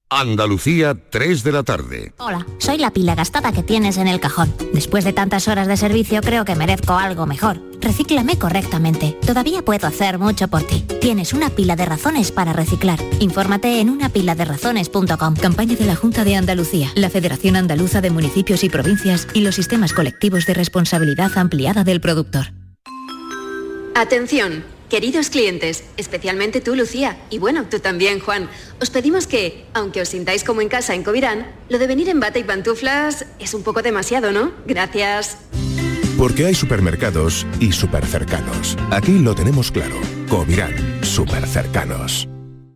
Andalucía, 3 de la tarde. Hola, soy la pila gastada que tienes en el cajón. Después de tantas horas de servicio creo que merezco algo mejor. Recíclame correctamente. Todavía puedo hacer mucho por ti. Tienes una pila de razones para reciclar. Infórmate en unapiladerazones.com. Campaña de la Junta de Andalucía, la Federación Andaluza de Municipios y Provincias y los sistemas colectivos de responsabilidad ampliada del productor. Atención, queridos clientes, especialmente tú, Lucía, y bueno, tú también, Juan. Os pedimos que, aunque os sintáis como en casa en Covirán, lo de venir en bata y pantuflas es un poco demasiado, ¿no? Gracias. Porque hay supermercados y supercercanos. Aquí lo tenemos claro. Covirán, supercercanos.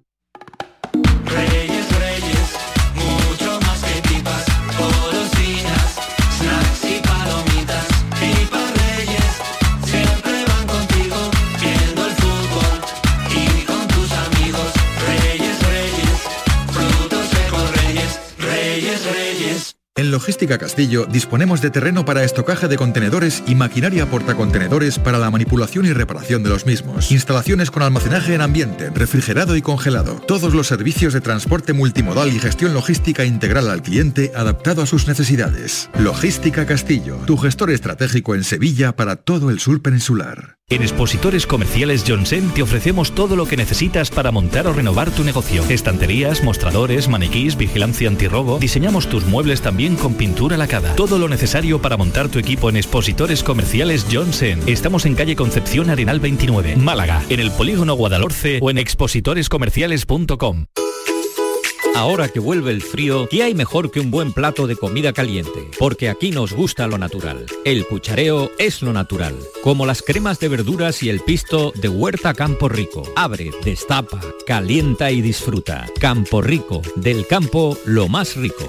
Reyes, Reyes, mucho más que pipas, golosinas, snacks y palomitas. Pipas Reyes, siempre van contigo, viendo el fútbol y con tus amigos. Reyes, Reyes, frutos secos Reyes, Reyes, Reyes. En Logística Castillo disponemos de terreno para estocaje de contenedores y maquinaria portacontenedores para la manipulación y reparación de los mismos. Instalaciones con almacenaje en ambiente, refrigerado y congelado. Todos los servicios de transporte multimodal y gestión logística integral al cliente adaptado a sus necesidades. Logística Castillo, tu gestor estratégico en Sevilla para todo el sur peninsular. En Expositores Comerciales Johnsen te ofrecemos todo lo que necesitas para montar o renovar tu negocio. Estanterías, mostradores, maniquís, vigilancia antirrobo. Diseñamos tus muebles también con pintura lacada. Todo lo necesario para montar tu equipo en Expositores Comerciales Johnsen. Estamos en calle Concepción Arenal 29, Málaga, en el Polígono Guadalhorce o en expositorescomerciales.com. Ahora que vuelve el frío, ¿qué hay mejor que un buen plato de comida caliente? Porque aquí nos gusta lo natural. El cuchareo es lo natural. Como las cremas de verduras y el pisto de Huerta Campo Rico. Abre, destapa, calienta y disfruta. Campo Rico, del campo lo más rico.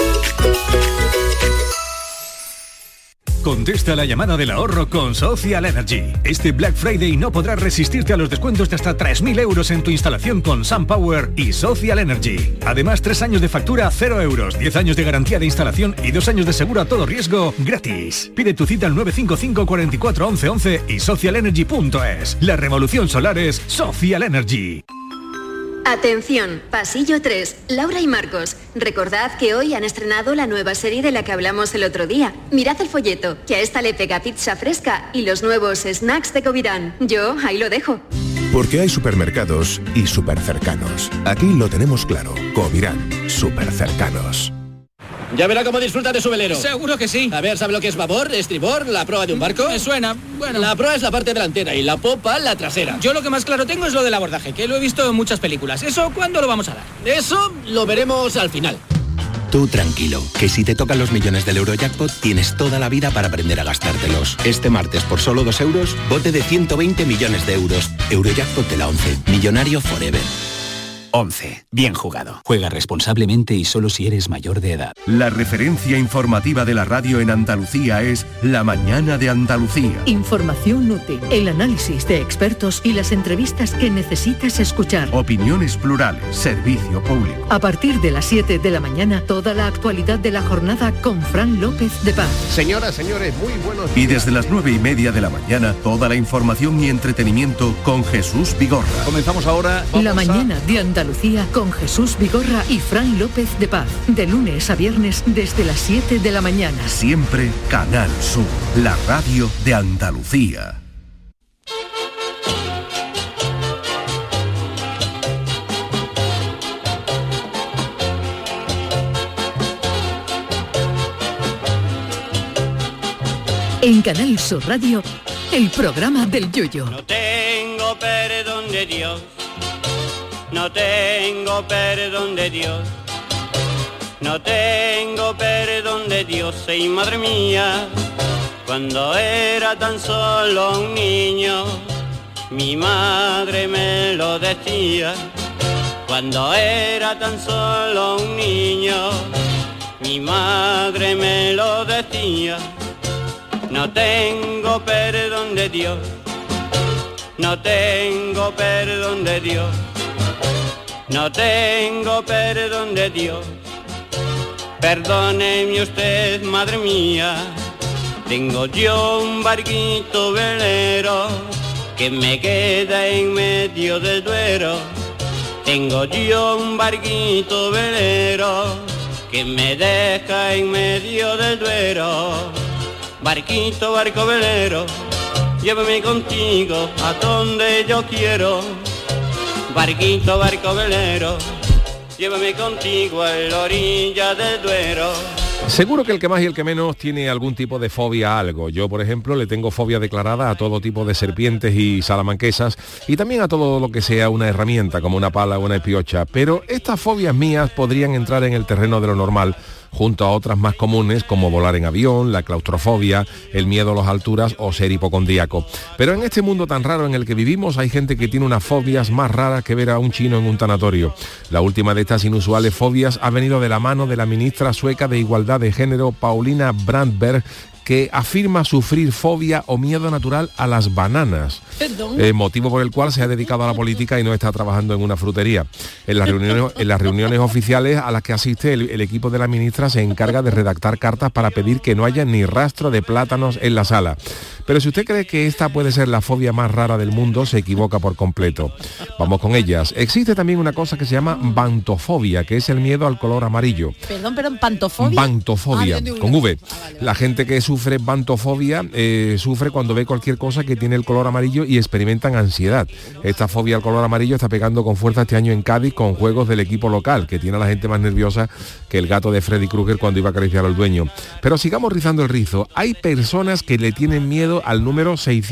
Contesta la llamada del ahorro con Social Energy. Este Black Friday no podrás resistirte a los descuentos de hasta 3.000 euros en tu instalación con SunPower y Social Energy. Además, 3 años de factura 0 euros, 10 años de garantía de instalación y 2 años de seguro a todo riesgo gratis. Pide tu cita al 955 44 11 11 y socialenergy.es. La revolución solar es Social Energy. Atención, Pasillo 3, Laura y Marcos. Recordad que hoy han estrenado la nueva serie de la que hablamos el otro día. Mirad el folleto, que a esta le pega pizza fresca y los nuevos snacks de Covirán. Yo ahí lo dejo. Porque hay supermercados y supercercanos. Aquí lo tenemos claro. Covirán, supercercanos. Ya verá cómo disfruta de su velero. Seguro que sí. A ver, ¿sabe lo que es babor, estribor, la proa de un barco? Me suena, bueno. La proa es la parte delantera y la popa la trasera. Yo lo que más claro tengo es lo del abordaje, que lo he visto en muchas películas. ¿Eso cuándo lo vamos a dar? Eso lo veremos al final. Tú tranquilo, que si te tocan los millones del Eurojackpot tienes toda la vida para aprender a gastártelos. Este martes, por solo 2 euros, bote de 120 millones de euros. Eurojackpot de la 11. Millonario forever. 11. Bien jugado. Juega responsablemente y solo si eres mayor de edad. La referencia informativa de la radio en Andalucía es La Mañana de Andalucía. Información útil, el análisis de expertos y las entrevistas que necesitas escuchar. Opiniones plurales, servicio público. A partir de las 7 de la mañana, toda la actualidad de la jornada con Fran López de Paz. Señoras, señores, muy buenos días. Y desde las 9:30 de la mañana, toda la información y entretenimiento con Jesús Vigorra. Comenzamos ahora. La Mañana de Andalucía con Jesús Vigorra y Fran López de Paz. De lunes a viernes desde las 7 de la mañana. Siempre Canal Sur, la radio de Andalucía. En Canal Sur Radio, el programa del Yoyo. No tengo perdón de Dios. No tengo perdón de Dios, no tengo perdón de Dios, y madre mía, cuando era tan solo un niño, mi madre me lo decía. Cuando era tan solo un niño, mi madre me lo decía. No tengo perdón de Dios, no tengo perdón de Dios. No tengo perdón de Dios, perdóneme usted, madre mía. Tengo yo un barquito velero que me queda en medio del Duero. Tengo yo un barquito velero que me deja en medio del Duero. Barquito, barco velero, llévame contigo a donde yo quiero. Barquito, barco velero, llévame contigo a la orilla del Duero. Seguro que el que más y el que menos tiene algún tipo de fobia a algo. Yo, por ejemplo, le tengo fobia declarada a todo tipo de serpientes y salamanquesas y también a todo lo que sea una herramienta, como una pala o una piocha. Pero estas fobias mías podrían entrar en el terreno de lo normal, junto a otras más comunes como volar en avión, la claustrofobia, el miedo a las alturas o ser hipocondríaco. Pero en este mundo tan raro en el que vivimos hay gente que tiene unas fobias más raras que ver a un chino en un tanatorio. La última de estas inusuales fobias ha venido de la mano de la ministra sueca de Igualdad de Género, Paulina Brandberg, que afirma sufrir fobia o miedo natural a las bananas, motivo por el cual se ha dedicado a la política y no está trabajando en una frutería. En las reuniones oficiales a las que asiste el equipo de la ministra se encarga de redactar cartas para pedir que no haya ni rastro de plátanos en la sala. Pero si usted cree que esta puede ser la fobia más rara del mundo, se equivoca por completo. Vamos con ellas. Existe también una cosa que se llama bantofobia, que es el miedo al color amarillo. Perdón, ¿pantofobia? Bantofobia, con V. La gente que sufre bantofobia sufre cuando ve cualquier cosa que tiene el color amarillo y experimentan ansiedad. Esta fobia al color amarillo está pegando con fuerza este año en Cádiz con juegos del equipo local, que tiene a la gente más nerviosa que el gato de Freddy Krueger cuando iba a acariciar al dueño. Pero sigamos rizando el rizo. Hay personas que le tienen miedo al número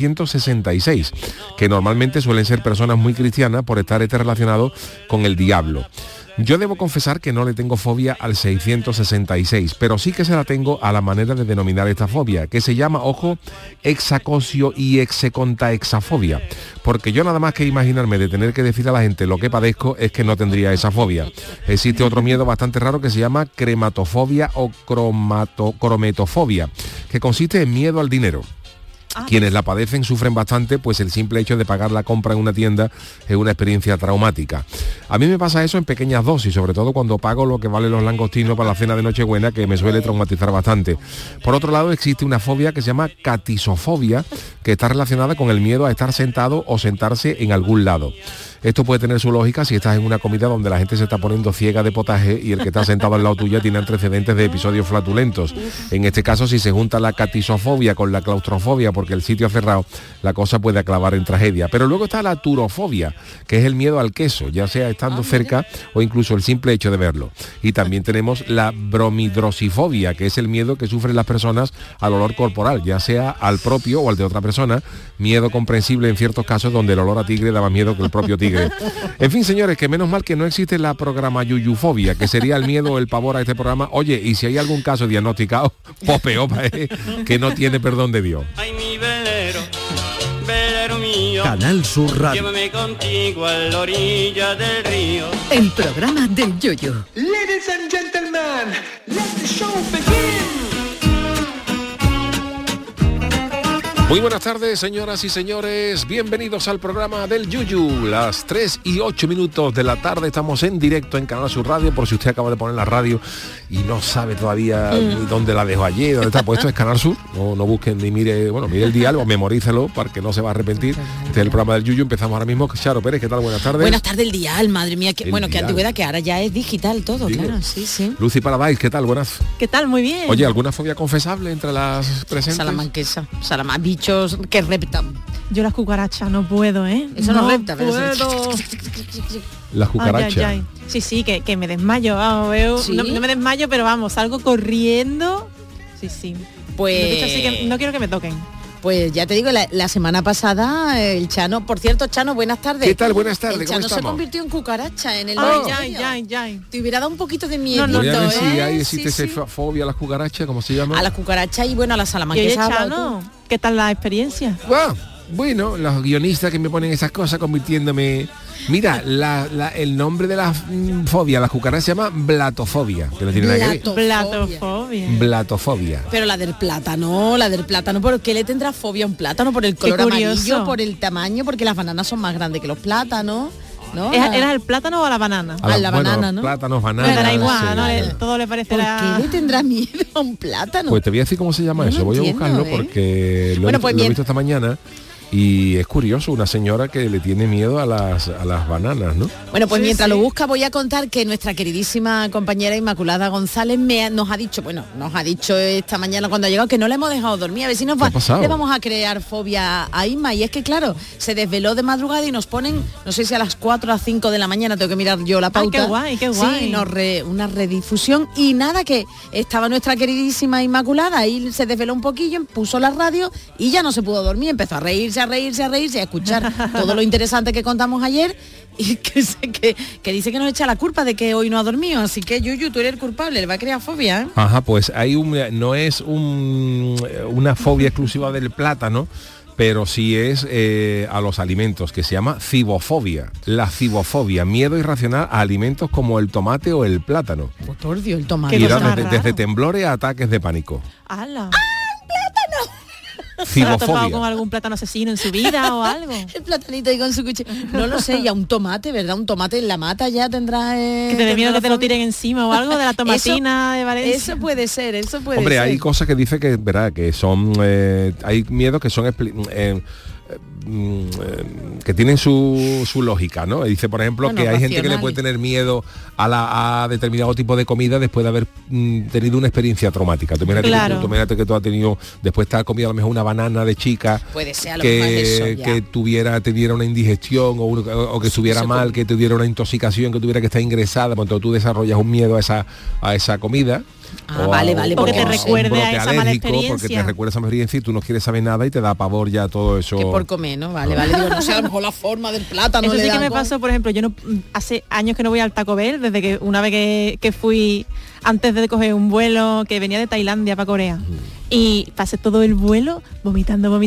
666, que normalmente suelen ser personas muy cristianas por estar relacionado con el diablo. Yo debo confesar que no le tengo fobia al 666, pero sí que se la tengo a la manera de denominar esta fobia, que se llama, ojo, hexacosio y hexacontaexafobia, porque yo nada más que imaginarme de tener que decir a la gente lo que padezco es que no tendría esa fobia. Existe otro miedo bastante raro que se llama crematofobia o crometofobia, que consiste en miedo al dinero. Quienes la padecen sufren bastante, pues el simple hecho de pagar la compra en una tienda es una experiencia traumática. A mí me pasa eso en pequeñas dosis, sobre todo cuando pago lo que valen los langostinos para la cena de Nochebuena, que me suele traumatizar bastante. Por otro lado, existe una fobia que se llama catisofobia, que está relacionada con el miedo a estar sentado o sentarse en algún lado. Esto puede tener su lógica si estás en una comida donde la gente se está poniendo ciega de potaje y el que está sentado al lado tuya tiene antecedentes de episodios flatulentos. En este caso, si se junta la catisofobia con la claustrofobia porque el sitio es cerrado, la cosa puede acabar en tragedia. Pero luego está la turofobia, que es el miedo al queso, ya sea estando cerca o incluso el simple hecho de verlo. Y también tenemos la bromidrosifobia, que es el miedo que sufren las personas al olor corporal, ya sea al propio o al de otra persona. Miedo comprensible en ciertos casos donde el olor a tigre da más miedo que el propio tigre. En fin, señores, que menos mal que no existe la programayuyufobia, que sería el miedo o el pavor a este programa. Oye, y si hay algún caso diagnosticado, pues peor, que no tiene perdón de Dios. Ay, mi velero, velero mío, Canal Sur Radio. llévame contigo a la orilla del río. El programa del Yoyo. Ladies and gentlemen, let the show begin. Muy buenas tardes, señoras y señores, bienvenidos al programa del Yuyu. Las 3:08 de la tarde estamos en directo en Canal Sur Radio, por si usted acaba de poner la radio y no sabe todavía dónde la dejó allí, dónde está puesto, es Canal Sur. No busquen ni mire el diálogo, memorícelo para que no se va a arrepentir. Este es el programa del Yuyu, empezamos ahora mismo. Charo Pérez, ¿qué tal? Buenas tardes. Buenas tardes, el dial, madre mía, qué antigüedad, que ahora ya es digital todo. Digo, claro, sí. Lucy Paradise, ¿qué tal? Buenas. ¿Qué tal? Muy bien. Oye, ¿alguna fobia confesable entre las presentes? Salamanquesa, bichos que reptan. Yo las cucarachas no puedo, ¿eh? Eso no repta, pero puedo. Las cucarachas. Ay. Sí, que me desmayo, vamos, veo. ¿Sí? No me desmayo, pero vamos, salgo corriendo. Sí. Pues así que no quiero que me toquen. Pues ya te digo, la semana pasada el Chano, por cierto, Chano, buenas tardes. ¿Qué tal? Buenas tardes, el Chano se convirtió en cucaracha en el ya. Te hubiera dado un poquito de miedo. No, si existe esa fobia a las cucarachas, ¿cómo se llama? A las cucarachas y bueno, a las salamanquesas. Chano, ¿qué tal la experiencia? Bueno, los guionistas que me ponen esas cosas convirtiéndome... Mira, el nombre de la fobia, la cucaracha se llama blatofobia, que no tiene nada que ver. Blatofobia. Pero la del plátano, ¿por qué le tendrá fobia a un plátano? ¿Por el color amarillo, por el tamaño? Porque las bananas son más grandes que los plátanos, ¿no? ¿Era el plátano o a la banana? A la banana, ¿no? Plátanos, bananas. Era igual, ¿no? Todo le parecerá... ¿Por qué le tendrá miedo a un plátano? Pues te voy a decir cómo se llama eso, voy a buscarlo porque lo he visto esta mañana. Y es curioso, una señora que le tiene miedo a las bananas, ¿no? Bueno, pues mientras lo busca voy a contar que nuestra queridísima compañera Inmaculada González nos ha dicho esta mañana cuando ha llegado que no le hemos dejado dormir, a ver si le vamos a crear fobia a Inma. Y es que claro, se desveló de madrugada y nos ponen, no sé si a las 4 o a 5 de la mañana, tengo que mirar yo la pauta. Ay, qué guay. Sí, una redifusión y nada, que estaba nuestra queridísima Inmaculada, ahí se desveló un poquillo, puso la radio y ya no se pudo dormir, empezó a reírse, a escuchar todo lo interesante que contamos ayer y que dice que nos echa la culpa de que hoy no ha dormido, así que Yuyu, tú eres el culpable, le va a crear fobia, ¿eh? Ajá, pues no es una fobia exclusiva del plátano, pero sí es a los alimentos, que se llama cibofobia. La cibofobia, miedo irracional a alimentos como el tomate o el plátano. Oh, por Dios, el tomate. Y desde temblores a ataques de pánico. ¡Hala! ¿Se ha topado con algún plátano asesino en su vida o algo? El platanito ahí con su cuchillo. No lo sé, ya un tomate, ¿verdad? Un tomate en la mata ya tendrá... que te dé miedo que te lo tiren encima o algo de la tomatina de Valencia. Eso puede ser, Hombre, hay cosas que dice que, ¿verdad? Que son... hay miedos que son... que tienen su lógica, ¿no? Dice, por ejemplo, que hay gente que le puede tener miedo a determinado tipo de comida después de haber tenido una experiencia traumática. Tú imagínate que tú has tenido, después de haber comido a lo mejor una banana de chica, puede ser, a lo mejor eso, que tuviera una indigestión o que estuviera mal, que tuviera una intoxicación, que tuviera que estar ingresada, pues entonces tú desarrollas un miedo a esa comida. Vale, porque te recuerde a esa mala experiencia. Porque te recuerda esa mala experiencia y tú no quieres saber nada y te da pavor ya todo eso. Que por comer, ¿no? Vale, digo, no sé, a lo mejor la forma del plátano. Eso sí que me pasó, por ejemplo, yo no hace años que no voy al Taco Bell, desde que una vez que fui antes de coger un vuelo que venía de Tailandia para Corea. Y pasé todo el vuelo vomitando.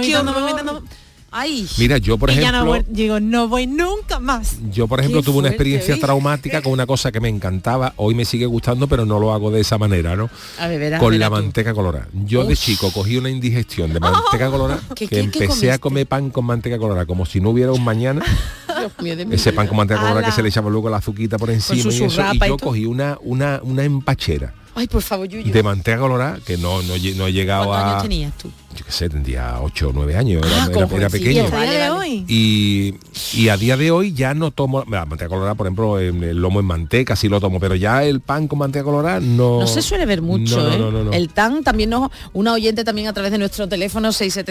Ay, mira, yo por ejemplo... no voy nunca más. Yo por ejemplo tuve una experiencia traumática con una cosa que me encantaba, hoy me sigue gustando, pero no lo hago de esa manera, ¿no? Con la manteca colorada. Yo de chico cogí una indigestión de manteca colorada, que empecé a comer pan con manteca colorada, como si no hubiera un mañana. Ese pan con manteca colorada que se le echaba luego la azuquita por encima y eso, y yo cogí una empachera. Ay, por favor, Yuyu. De manteca colorada, que no he llegado a... ¿Cuántos años tenías tú? Yo qué sé, tendría 8 o 9 años, era pequeño. Vale. Y a día de hoy ya no tomo... La manteca colorada, por ejemplo, el lomo en manteca sí lo tomo, pero ya el pan con manteca colorada no... No se suele ver mucho, no. El tan también una oyente también a través de nuestro teléfono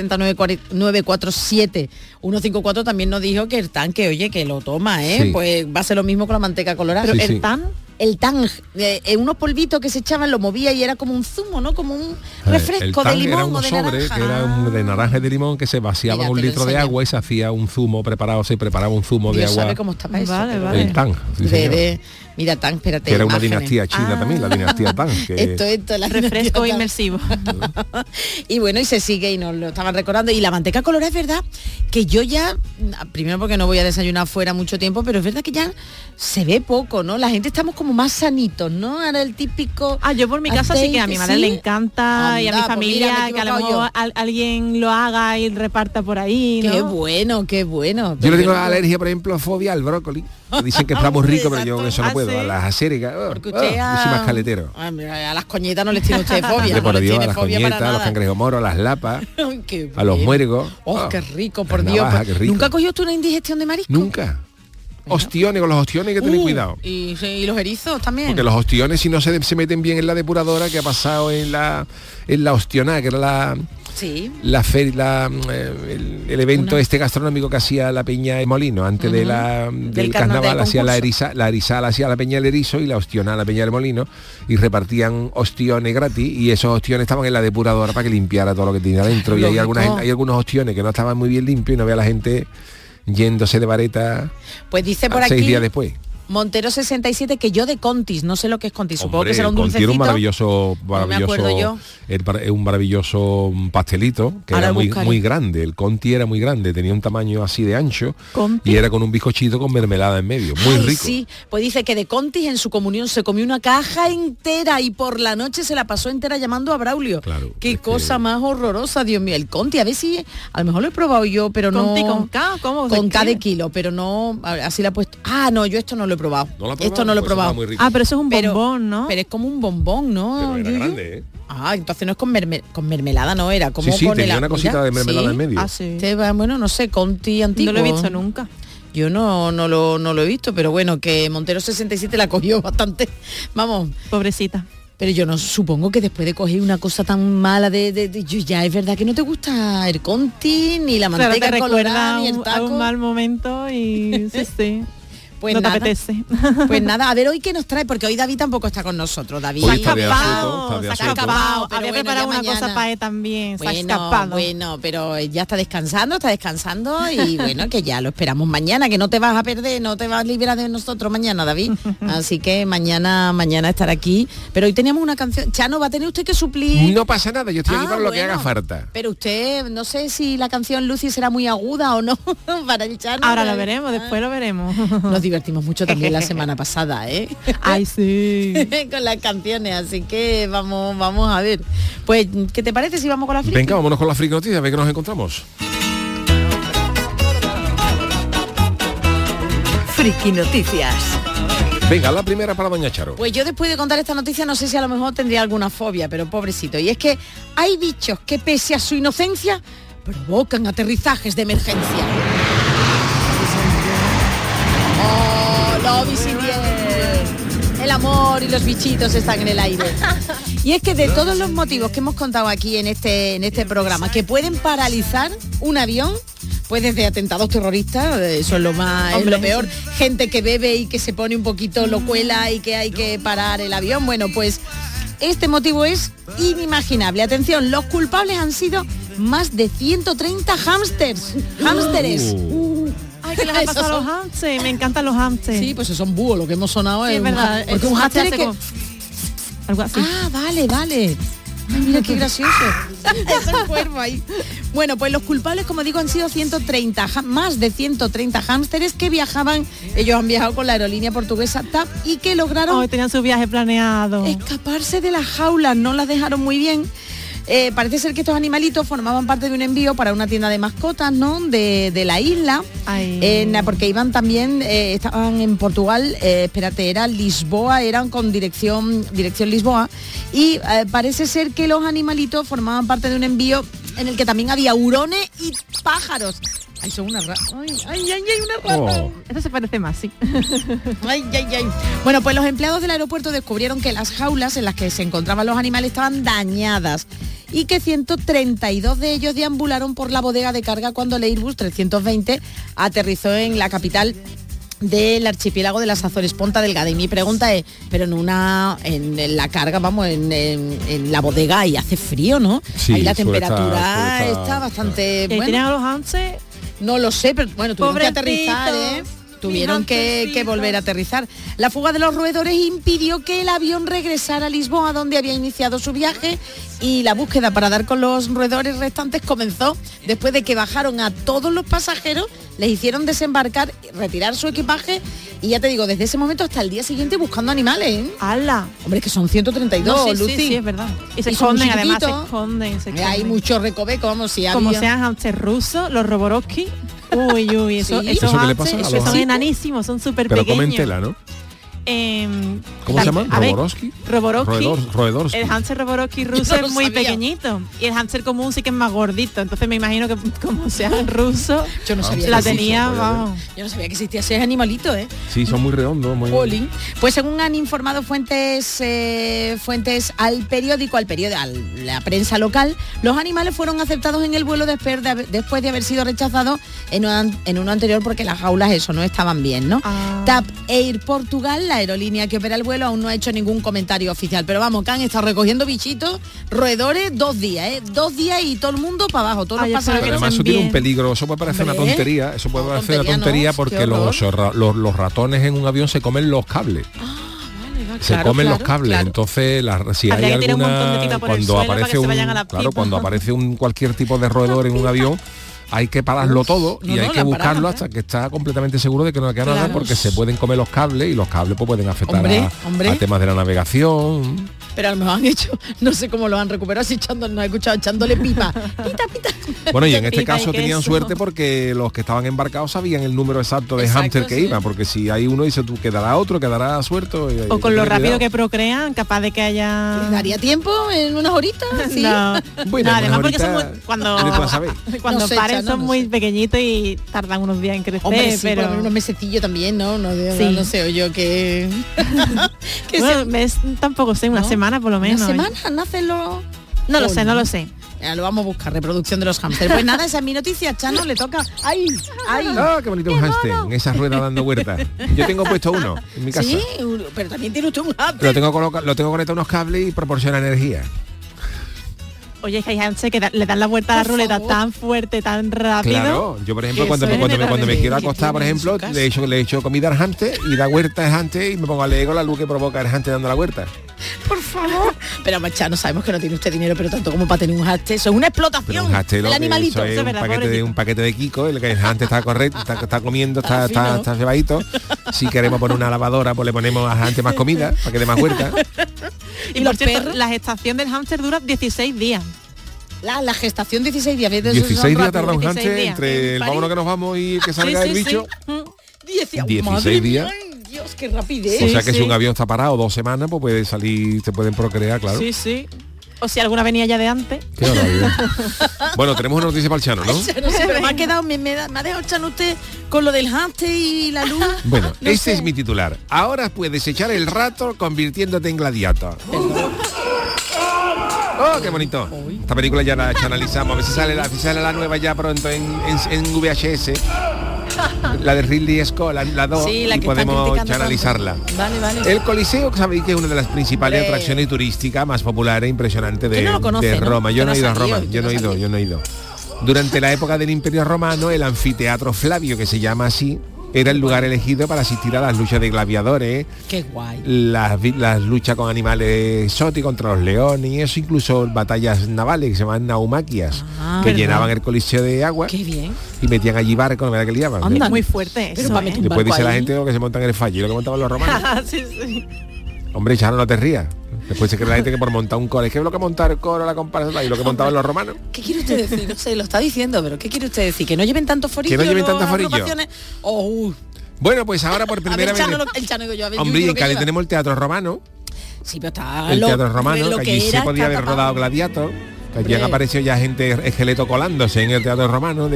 670-947-154 también nos dijo que el tan, que oye, que lo toma, ¿eh? Sí. Pues va a ser lo mismo con la manteca colorada. Pero el tan... El tang, unos polvitos que se echaban, lo movía y era como un zumo, ¿no? Como un refresco de limón o de naranja. Que era de naranja y de limón, que se vaciaba en un litro de agua y se hacía un zumo se preparaba un zumo de agua. ¿Sabe cómo está para eso? Vale. El tang, mira, Tang, espérate. Que era una dinastía china también, la dinastía Tang. Que... Esto, la refresco inmersivo. Y bueno, y se sigue y nos lo estaban recordando. Y la manteca colorada es verdad que yo ya, primero porque no voy a desayunar fuera mucho tiempo, pero es verdad que ya se ve poco, ¿no? La gente estamos como más sanitos, ¿no? Ahora el típipico... yo por mi casa sí que a mi madre le encanta. Y a mi familia, pues mira, que a lo mejor alguien lo haga y reparta por ahí, ¿no? Qué bueno. Yo le tengo alergia, por ejemplo, fobia al brócoli. Dicen que estamos ricos, pero yo eso no puedo. A las acéricas, yo soy más caletero. A las coñetas no les tiene usted fobia. Por Dios, a las coñetas, a los cangrejos moros, a las lapas, a los muergos. Qué rico, por Dios. ¿Nunca cogió tú una indigestión de marisco? Nunca. Ostiones, con los ostiones hay que tener cuidado. Y los erizos también. Porque los ostiones, si no se meten bien en la depuradora, que ha pasado en la ostionada, que era la feria, el evento gastronómico que hacía la Peña de Molino antes del carnaval, hacía la erizada hacía la Peña del Erizo y la ostionada la Peña del Molino, y repartían ostiones gratis, y esos ostiones estaban en la depuradora para que limpiara todo lo que tenía adentro. Y hay algunos ostiones que no estaban muy bien limpios y no ve a la gente yéndose de vareta. Pues dice por aquí 6 días después. Montero 67, que yo de Contis, no sé lo que es Contis, supongo que será un dulcecito. Un maravilloso, no me acuerdo yo. Un maravilloso pastelito que ahora era muy grande. El Conti era muy grande, tenía un tamaño así de ancho. ¿Conti? Y era con un bizcochito con mermelada en medio, muy rico. Sí, pues dice que de Contis en su comunión se comió una caja entera y por la noche se la pasó entera llamando a Braulio. Claro, qué cosa más horrorosa, Dios mío. El Conti, a ver si a lo mejor lo he probado yo, pero ¿Conti no. con K? ¿Cómo? Con K de kilo, pero no, así la he puesto. No, yo esto no lo lo he probado. ¿No lo has probado? Esto no lo he Pues probado. está muy rico. Ah, pero eso es un bombón, ¿no? Pero es como un bombón, ¿no? Pero era Yuyu? grande, ¿eh? Ah, entonces no es con mermelada, no era como Sí, con tenía el una cosita de mermelada ¿sí? en medio. Ah, sí. Bueno, no sé, Conti antiguo. No lo he visto nunca. Yo no lo he visto, pero bueno, que Montero 67 la cogió bastante. Vamos. Pobrecita. Pero yo no supongo que después de coger una cosa tan mala yo ya es verdad que no te gusta el Conti, ni la Claro, manteca te colorada, recuerda ni el a taco. un mal momento y sí. Pues no nada, te apetece. Pues nada, a ver hoy qué nos trae, porque hoy David tampoco está con nosotros. David Hoy está de escapado, asueto, se ha está de asueto. escapado. pero Había bueno, preparado ya una cosa mañana. para él también, se ha escapado. Bueno, pero ya está descansando y bueno, que ya lo esperamos mañana, que no te vas a perder, no te vas a liberar de nosotros mañana, David. Así que mañana estará aquí. Pero hoy teníamos una canción. Chano, va a tener usted que suplir. No pasa nada, yo estoy aquí para lo que bueno. haga falta. Pero usted, no sé si la canción Lucy será muy aguda o no para el Chano. Ahora lo veremos, después lo veremos. Nos divertimos mucho también la semana pasada, ¿eh? Ay, sí. Con las canciones, así que vamos a ver. Pues, ¿qué te parece si vamos con la friki? Venga, vámonos con la friki noticias, a ver qué nos encontramos. Friki Noticias. Venga, la primera para doña Charo. Pues yo después de contar esta noticia no sé si a lo mejor tendría alguna fobia, pero pobrecito. Y es que hay bichos que pese a su inocencia provocan aterrizajes de emergencia. ¡Oh, love is in the air! El amor y los bichitos están en el aire. Y es que de todos los motivos que hemos contado aquí en este programa que pueden paralizar un avión, pues desde atentados terroristas, eso es lo más, es lo peor, gente que bebe y que se pone un poquito locuela y que hay que parar el avión, bueno, pues este motivo es inimaginable. Atención, los culpables han sido más de 130 hámsters. Ay, ¿qué les ha pasado a los hámsters? Me encantan los hámsters. Sí, pues son búhos, lo que hemos sonado sí, es verdad. Porque un hámster es que... algo así. Ah, vale. Ay, mira qué gracioso. Es el cuervo ahí. Bueno, pues los culpables, como digo, han sido 130, más de 130 hámsteres que viajaban. Ellos han viajado con la aerolínea portuguesa TAP y que lograron... Hoy tenían su viaje planeado. Escaparse de las jaulas, no las dejaron muy bien. Parece ser que estos animalitos formaban parte de un envío para una tienda de mascotas, ¿no? De la isla, porque iban también, estaban en Portugal, era Lisboa, eran con dirección Lisboa, y parece ser que los animalitos formaban parte de un envío en el que también había hurones y pájaros. Ay, son una rata. Ay, una rata. Oh. Esto se parece más, sí. Ay. Bueno, pues los empleados del aeropuerto descubrieron que las jaulas en las que se encontraban los animales estaban dañadas y que 132 de ellos deambularon por la bodega de carga cuando el Airbus 320 aterrizó en la capital del archipiélago de las Azores, Ponta Delgada. Y mi pregunta es, pero en la carga, vamos, en la bodega y hace frío, ¿no? Sí, ahí la temperatura está bastante... Bueno. ¿Tenían a los hámsters? No lo sé, pero bueno, tuvieron que aterrizar, ¿eh? Tuvieron que volver a aterrizar. La fuga de los roedores impidió que el avión regresara a Lisboa, donde había iniciado su viaje, y la búsqueda para dar con los roedores restantes comenzó después de que bajaron a todos los pasajeros, les hicieron desembarcar, retirar su equipaje, y ya te digo, desde ese momento hasta el día siguiente buscando animales, ¿eh? ¡Hala! Hombre, que son 132, no, Lucy. Sí, es verdad. Y se son esconden, además, se chiquititos. esconden. Hay muchos recovecos, vamos, si como había... sean hámsters rusos, los Roborovski. Uy, esos ¿Eso qué le pasa a los son hámsters? enanísimos, son súper Pero pequeños. comen tela, ¿no? ¿Cómo se llama? ¿Roborovski? Roborovski. El hámster Roborovski ruso es muy pequeñito. Y el hámster común sí que es más gordito. Entonces me imagino que como sean rusos, yo no sabía la tenía, vamos. Yo no sabía que existía ese animalito, ¿eh? Sí, son muy redondos, muy... Pues según han informado fuentes al periódico, a la prensa local, los animales fueron aceptados en el vuelo después de haber sido rechazados en uno anterior porque las jaulas no estaban bien, ¿no? TAP Air Portugal, la aerolínea que opera el vuelo, aún no ha hecho ningún comentario oficial, pero vamos, que han estado recogiendo bichitos, roedores, 2 días, ¿eh? 2 días y todo el mundo para abajo, todos los pasajeros. Además eso tiene un peligro, eso puede parecer una tontería, porque los ratones en un avión se comen los cables. Se comen los cables, entonces si hay alguna, cuando aparece cualquier tipo de roedor en un avión, hay que pararlo todo y hay que buscarlo hasta que está completamente seguro de que no queda nada, porque se pueden comer los cables y los cables pues pueden afectar a temas de la navegación. pero a lo mejor han hecho, no sé cómo lo han recuperado, así no he escuchado echándole pipa. Bueno, y en este Pipa y caso tenían queso. suerte porque los que estaban embarcados sabían el número exacto de hámster que iba, porque si hay uno dice tú quedará otro, quedará suelto. O con lo rápido que procrean, capaz de que haya... ¿Les daría tiempo en unas horitas? ¿Sí? No. Bueno, No, además unas porque son horitas, cuando ¿qué vas a ver? cuando No sé, paren Chano, son no muy pequeñitos y tardan unos días en crecer, Hombre, sí, pero por lo menos unos mesecillos también, ¿no? No, Sí. no sé, yo que... bueno, tampoco sé, una ¿No? semana por lo menos. ¿Una semana? ¿Nacen los...? No lo sé, no lo sé. Ya, lo vamos a buscar, reproducción de los hámsters. Pues nada, esa es mi noticia, Chano, le toca... ¡Ay! ¡Ay! ¡Ah, qué bonito un hámster! En esa rueda dando vueltas. Yo tengo puesto uno en mi casa. Sí, pero también tiene usted un hámster. Lo tengo conectado a unos cables y proporciona energía. Oye, es que hay gente que le dan la vuelta a la Por ruleta favor. tan fuerte, tan rápido. Claro, yo por ejemplo que cuando eso es me quiero que acostar, por tiene en ejemplo, su casa. le echo comida al hámster y da vuelta al hámster y me pongo a leer con la luz que provoca el hámster dando la vuelta. Por favor. Pero Chano, sabemos que no tiene usted dinero, pero tanto como para tener un hámster, eso es una explotación Pero un hámster del lo que animalito. eso es Eso es verdad, un paquete de Kiko, el que el hámster está correcto, está comiendo, está cebadito. Si queremos poner una lavadora, pues le ponemos al hámster más comida para que dé más vuelta. Y por cierto, la gestación del hámster dura 16 días. La gestación 16 días. 16 días tarda un 16 hámster días. entre el vámonos que nos vamos y que salga Sí, el sí, bicho. sí. 16 días. Ay, Dios, qué rapidez. O sea que si un avión está parado 2 semanas, pues puede salir, se pueden procrear, claro. Sí, sí. O si alguna venía ya de antes. Qué barbaridad. Bueno, tenemos una noticia para el Chano, ¿no? No sé, pero me ha quedado, me ha dejado Chano usted con lo del hámster y la luz. Bueno, No este sé. es mi titular. Ahora puedes echar el rato convirtiéndote en gladiator. ¡Oh, qué bonito! Esta película ya la analizamos. A ver si sale la nueva ya pronto en VHS. La de Ridley Scott, la 2, Sí, la y que están podemos criticando analizarla. tanto. Vale. El Coliseo, sabéis que es una de las principales Hombre. atracciones turísticas más populares e impresionantes ¿Quién no lo conoce, de no? Roma. Yo Que no he no ido a ha salido, Roma, que yo no he ido. Durante la época del Imperio Romano, el anfiteatro Flavio, que se llama así, era el lugar elegido para asistir a las luchas de gladiadores, Qué guay. las luchas con animales exóticos contra los leones y eso, incluso batallas navales que se llaman naumaquias, que ¿verdad? llenaban el Coliseo de agua Qué bien. y metían allí barcos, no me da que liaban. Anda, muy fuerte Pero eso, para ¿eh? meter un Después barco dice la ahí. gente que se montan en el fallo, y lo que montaban los romanos. sí, sí. Hombre, Chano, no te rías. Después se cree la gente que por montar un coro, es que es lo que montar el coro, la comparsa y lo que montaban los romanos. ¿Qué quiere usted decir? No sé, lo está diciendo, pero ¿qué quiere usted decir? ¿Que no lleven tantos forillos? Que no lleven tantos las forillos. agrupaciones? Bueno, pues ahora por A ver, primera vez. el Chano digo yo, a ver, Hombre, yo en lo que Cádiz lleva. tenemos el Teatro Romano. Sí, pero está El lo- Teatro Romano, lo que allí se era, podía está haber tapado. rodado Gladiator. Que allí han Hombre. aparecido ya gente esqueleto colándose en el Teatro Romano.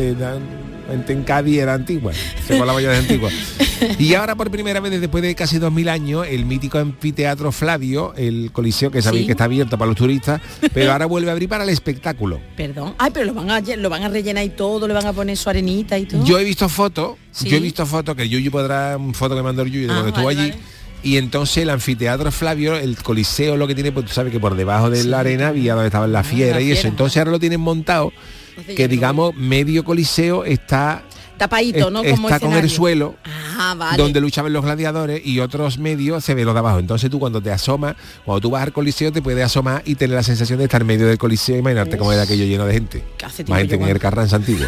Gente en Cádiz era antigua. Se colaba ya de antigua. Y ahora por primera vez después de casi 2000 años, el mítico anfiteatro Flavio, el Coliseo, que sabéis Sí. que está abierto para los turistas, pero ahora vuelve a abrir para el espectáculo. Perdón. Ay, pero lo van a rellenar y todo, le van a poner su arenita y todo. Yo he visto fotos, Sí. que Yuyu podrá, un foto que mandó el Yuyu de Ah, cuando estuvo vale, allí. vale. Y entonces el anfiteatro Flavio, el Coliseo, lo que tiene, pues tú sabes que por debajo de la arena había donde estaban las fieras la y eso. fiera. Entonces ahora lo tienen montado, que digamos medio Coliseo está Tapadito, ¿no? Como está con el escenario. suelo Ah, vale. donde luchaban los gladiadores y otros medios se ve los de abajo. Entonces tú cuando te asomas, cuando tú vas al Coliseo te puedes asomar y tener la sensación de estar en medio del Coliseo. Imaginarte cómo era aquello lleno de gente. Hace tiempo Más gente yo que en el Carranza antiguo.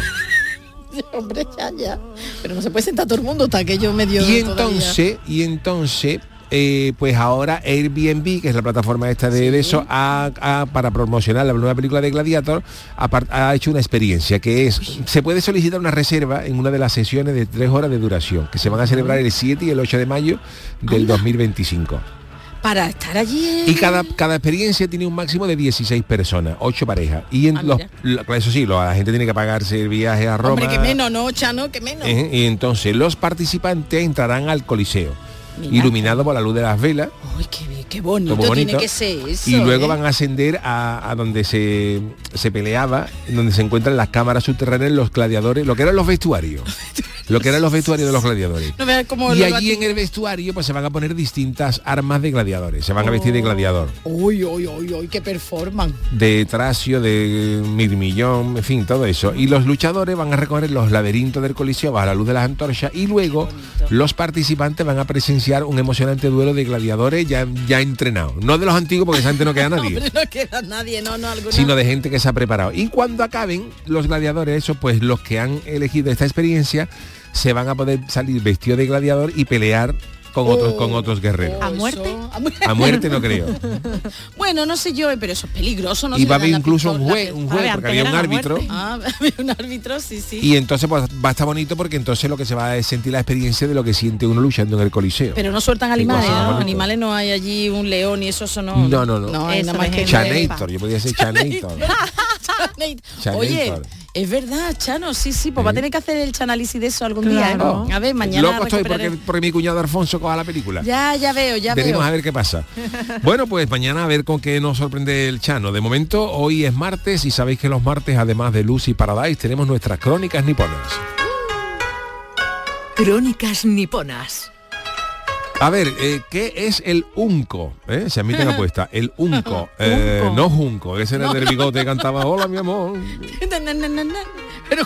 Hombre, ya. Pero no se puede sentar todo el mundo, está aquello medio... Y todavía. entonces, pues ahora Airbnb, que es la plataforma esta de eso, para promocionar la nueva película de Gladiator, ha hecho una experiencia que es, se puede solicitar una reserva en una de las sesiones de 3 horas de duración, que se van a celebrar el 7 y el 8 de mayo del 2025. Para estar allí... Y cada experiencia tiene un máximo de 16 personas, 8 parejas. Y eso sí, la gente tiene que pagarse el viaje a Roma. Hombre, que menos, ¿no, Chano? Que menos. Y entonces los participantes entrarán al Coliseo, Mira. iluminado por la luz de las velas. Ay, qué bonito, Como bonito. tiene que ser eso. Y luego ¿eh? van a ascender a donde se peleaba, en donde se encuentran las cámaras subterráneas, los gladiadores, lo que eran los vestuarios. Lo que eran los vestuarios de los gladiadores. No veas cómo Y lo allí bati- en el vestuario pues se van a poner distintas armas de gladiadores. Se van a vestir de gladiador. Uy, qué performance. De tracio, de mirmillón, en fin, todo eso. Y los luchadores van a recorrer los laberintos del Coliseo bajo la luz de las antorchas y luego los participantes van a presenciar un emocionante duelo de gladiadores ya entrenados. No de los antiguos, porque esa gente no queda nadie. Hombre, no queda nadie, no, alguna. Sino de gente que se ha preparado. Y cuando acaben los gladiadores, eso pues los que han elegido esta experiencia se van a poder salir vestidos de gladiador y pelear con otros guerreros. ¿A muerte? A muerte no creo. Bueno, no sé yo, pero eso es peligroso. No Y se va a le haber dan incluso un la juez, porque había un árbitro. había un árbitro, sí. Y entonces pues, va a estar bonito porque entonces lo que se va a sentir la experiencia de lo que siente uno luchando en el Coliseo. Pero no sueltan animales, cosa más ¿no? bonita. Animales no hay allí, un león y eso no. No. No hay nada más que Chanator, yo podía decir Chanator. Oye, es verdad, Chano, sí, pues va a tener que hacer el chanálisis de eso algún día, Claro. ¿eh? A ver, mañana Loco estoy recuperaré. porque mi cuñado Alfonso coja la película. Ya veo. Veremos a ver qué pasa. Bueno, pues mañana a ver con qué nos sorprende el Chano. De momento, hoy es martes y sabéis que los martes, además de Lucy Paradise, tenemos nuestras crónicas niponas. Crónicas niponas. A ver, ¿qué es el unco? Se admite la apuesta. El unco. No junco. Ese era el del bigote que cantaba hola mi amor. Pero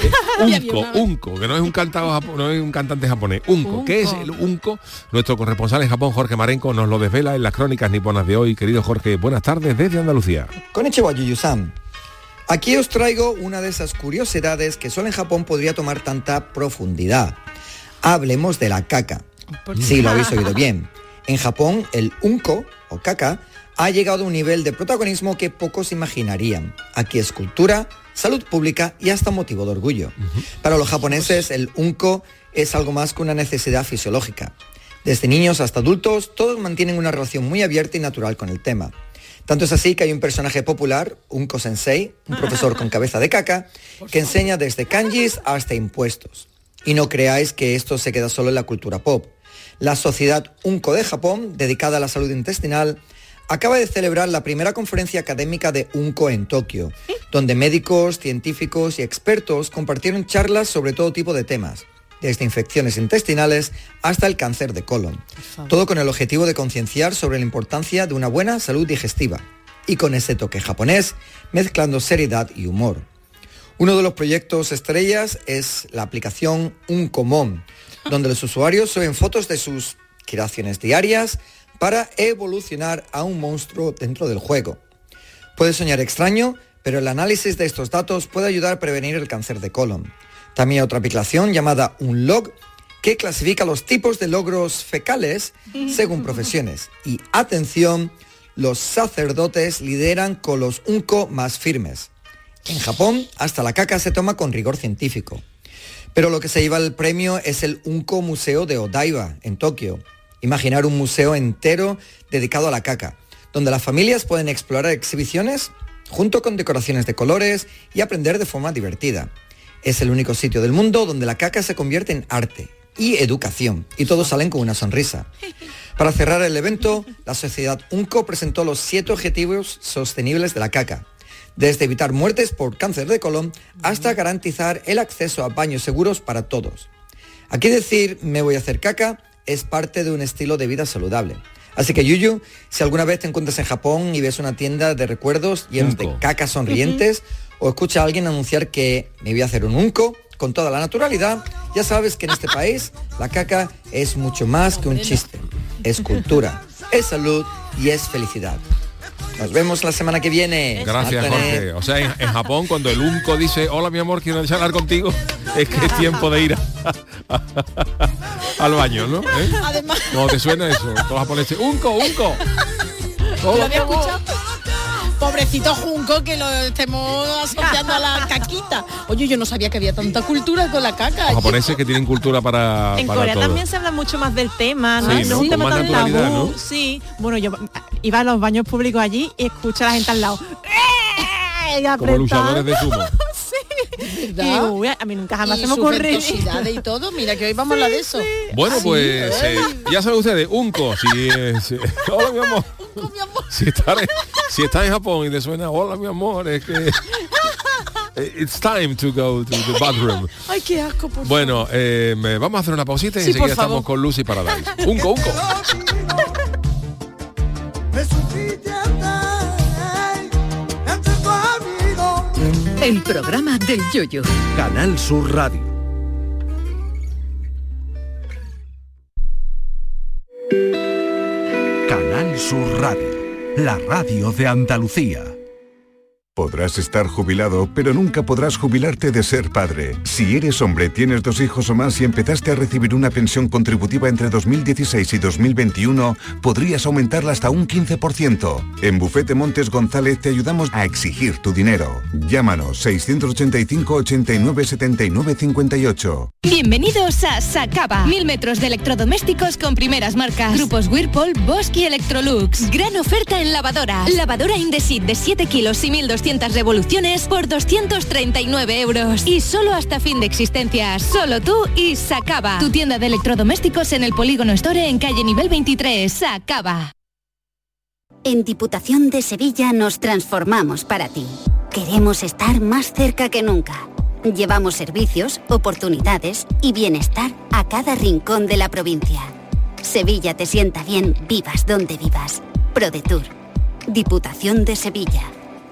Unco, que no es un cantante japonés. Unco. ¿Qué es el unco? Nuestro corresponsal en Japón, Jorge Marenco, nos lo desvela en las crónicas niponas de hoy. Querido Jorge, buenas tardes desde Andalucía. Konnichiwa, Yuyu-san. Aquí os traigo una de esas curiosidades que solo en Japón podría tomar tanta profundidad. Hablemos de la caca. Sí, lo habéis oído bien. En Japón, el unko, o caca, ha llegado a un nivel de protagonismo que pocos imaginarían. Aquí es cultura, salud pública y hasta motivo de orgullo. Para los japoneses, el unko es algo más que una necesidad fisiológica. Desde niños hasta adultos, todos mantienen una relación muy abierta y natural con el tema. Tanto es así que hay un personaje popular, Unko Sensei, un profesor con cabeza de caca, que enseña desde kanjis hasta impuestos. Y no creáis que esto se queda solo en la cultura pop. La Sociedad Unko de Japón, dedicada a la salud intestinal, acaba de celebrar la primera conferencia académica de Unko en Tokio, donde médicos, científicos y expertos compartieron charlas sobre todo tipo de temas, desde infecciones intestinales hasta el cáncer de colon. Todo con el objetivo de concienciar sobre la importancia de una buena salud digestiva, y con ese toque japonés, mezclando seriedad y humor. Uno de los proyectos estrellas es la aplicación Unkomon, donde los usuarios suben fotos de sus creaciones diarias para evolucionar a un monstruo dentro del juego. Puede soñar extraño, pero el análisis de estos datos puede ayudar a prevenir el cáncer de colon. También hay otra aplicación llamada Unlog, que clasifica los tipos de logros fecales según profesiones. Y atención, los sacerdotes lideran con los Unko más firmes. En Japón, hasta la caca se toma con rigor científico. Pero lo que se lleva el premio es el Unko Museo de Odaiba, en Tokio. Imaginar un museo entero dedicado a la caca, donde las familias pueden explorar exhibiciones junto con decoraciones de colores y aprender de forma divertida. Es el único sitio del mundo donde la caca se convierte en arte y educación, y todos salen con una sonrisa. Para cerrar el evento, la Sociedad Unko presentó los 7 objetivos sostenibles de la caca, desde evitar muertes por cáncer de colon hasta garantizar el acceso a baños seguros para todos. Aquí decir me voy a hacer caca es parte de un estilo de vida saludable. Así que Yuyu, si alguna vez te encuentras en Japón y ves una tienda de recuerdos llenos de cacas sonrientes, o escucha a alguien anunciar que me voy a hacer un unko con toda la naturalidad, ya sabes que en este país la caca es mucho más que un chiste. Es cultura, es salud y es felicidad. Nos vemos la semana que viene. Gracias, Jorge. O sea, en Japón, cuando el unko dice hola mi amor, quiero charlar contigo, es que es tiempo de ir al baño, ¿no? Además, cuando te suena eso, todos los japoneses, unko. ¿Lo había escuchado? Pobrecito Junco, que lo estemos asociando a la caquita. Oye, yo no sabía que había tanta cultura con la caca. Los japoneses que tienen cultura para Corea todo. También se habla mucho más del tema, ¿no? Sí, No es un tema con más tan naturalidad, tabú. ¿no? Sí. Bueno, yo iba a los baños públicos allí y escucho a la gente al lado. Como luchadores de sumo. Y digo, uy, a mí nunca jamás se me ocurre. Y todo, mira que hoy vamos a hablar de eso. Bueno, pues ya saben ustedes, unko, hola mi amor. Si está en Japón y le suena hola mi amor, es que it's time to go to the bathroom. Ay, qué asco, por Bueno, vamos a hacer una pausita y Sí, enseguida por favor. estamos con Lucy Paradise. Unko. El programa del Yoyo. Canal Sur Radio. Canal Sur Radio, la radio de Andalucía. Podrás estar jubilado, pero nunca podrás jubilarte de ser padre. Si eres hombre, tienes 2 hijos o más y empezaste a recibir una pensión contributiva entre 2016 y 2021, podrías aumentarla hasta un 15%. En Bufete Montes González te ayudamos a exigir tu dinero. Llámanos 685 89 79 58. Bienvenidos a Sacaba. 1000 metros de electrodomésticos con primeras marcas. Grupos Whirlpool, Bosch y Electrolux. Gran oferta en lavadoras. Lavadora Indesit de 7 kilos y 1200 revoluciones por 239 euros. Y solo hasta fin de existencias. Solo tú y Sacaba. Tu tienda de electrodomésticos en el Polígono Store en calle nivel 23. Sacaba. En Diputación de Sevilla nos transformamos para ti. Queremos estar más cerca que nunca. Llevamos servicios, oportunidades y bienestar a cada rincón de la provincia. Sevilla te sienta bien, vivas donde vivas. ProDetour. Diputación de Sevilla.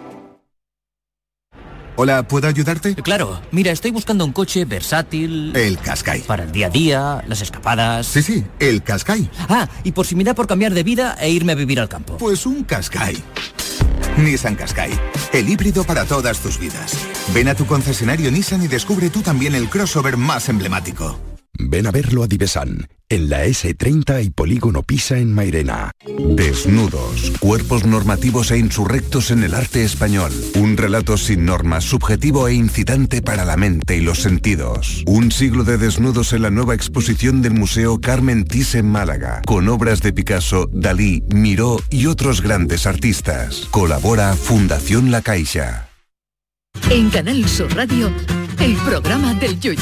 Hola, ¿puedo ayudarte? Claro, mira, estoy buscando un coche versátil... El Qashqai. Para el día a día, las escapadas... Sí, el Qashqai. Ah, y por si me da por cambiar de vida e irme a vivir al campo. Pues un Qashqai. Nissan Qashqai, el híbrido para todas tus vidas. Ven a tu concesionario Nissan y descubre tú también el crossover más emblemático. Ven a verlo a Divesan, en la S30 y Polígono Pisa en Mairena. Desnudos, cuerpos normativos e insurrectos en el arte español. Un relato sin normas, subjetivo e incitante para la mente y los sentidos. Un siglo de desnudos en la nueva exposición del Museo Carmen Thyssen en Málaga, con obras de Picasso, Dalí, Miró y otros grandes artistas. Colabora Fundación La Caixa. En Canal Sur Radio, el programa del Yoyo.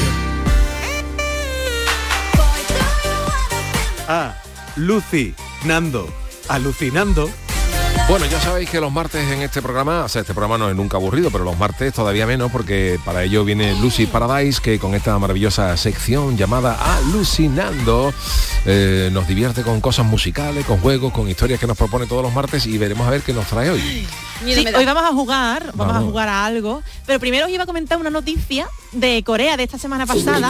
Lucy, Nando, alucinando. Bueno, ya sabéis que los martes en este programa, o sea, este programa no es nunca aburrido, pero los martes todavía menos, porque para ello viene Lucy Paradise, que con esta maravillosa sección llamada Alucinando nos divierte con cosas musicales, con juegos, con historias que nos propone todos los martes, y veremos a ver qué nos trae hoy. Sí, hoy vamos a jugar a algo, pero primero os iba a comentar una noticia de Corea de esta semana pasada,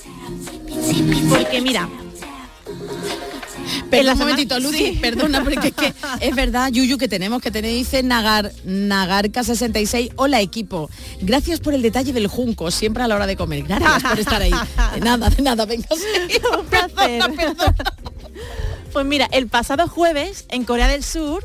porque mira... Perdón, un momentito, Lucy, sí. Perdona, porque es que es verdad, Yuyu, que tenemos que tener, dice Nagarca 66, hola equipo, gracias por el detalle del junco, siempre a la hora de comer, gracias por estar ahí. De nada, venga, sí. Un placer. Perdona. Pues mira, el pasado jueves, en Corea del Sur,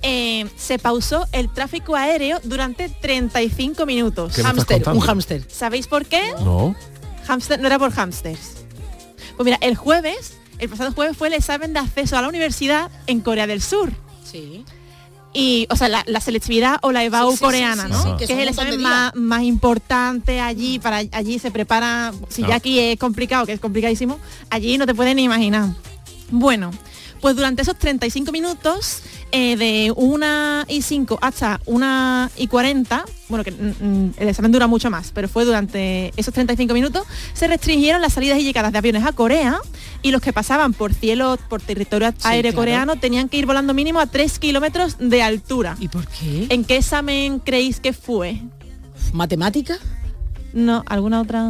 se pausó el tráfico aéreo durante 35 minutos. Un hámster. ¿Sabéis por qué? No. Hámster, no era por hámsters. Pues mira, el pasado jueves fue el examen de acceso a la universidad en Corea del Sur. Sí. Y, o sea, la selectividad o la EBAU coreana, ¿no? Sí, que es el examen más importante allí, allí se prepara, si ya aquí es complicado, que es complicadísimo, allí no te pueden ni imaginar. Bueno, pues durante esos 35 minutos, de 1:05 hasta 1:40, bueno, que el examen dura mucho más, pero fue durante esos 35 minutos, se restringieron las salidas y llegadas de aviones a Corea, y los que pasaban por territorio aéreo coreano tenían que ir volando mínimo a 3 kilómetros de altura. ¿Y por qué? ¿En qué examen creéis que fue? ¿Matemática? No, ¿alguna otra?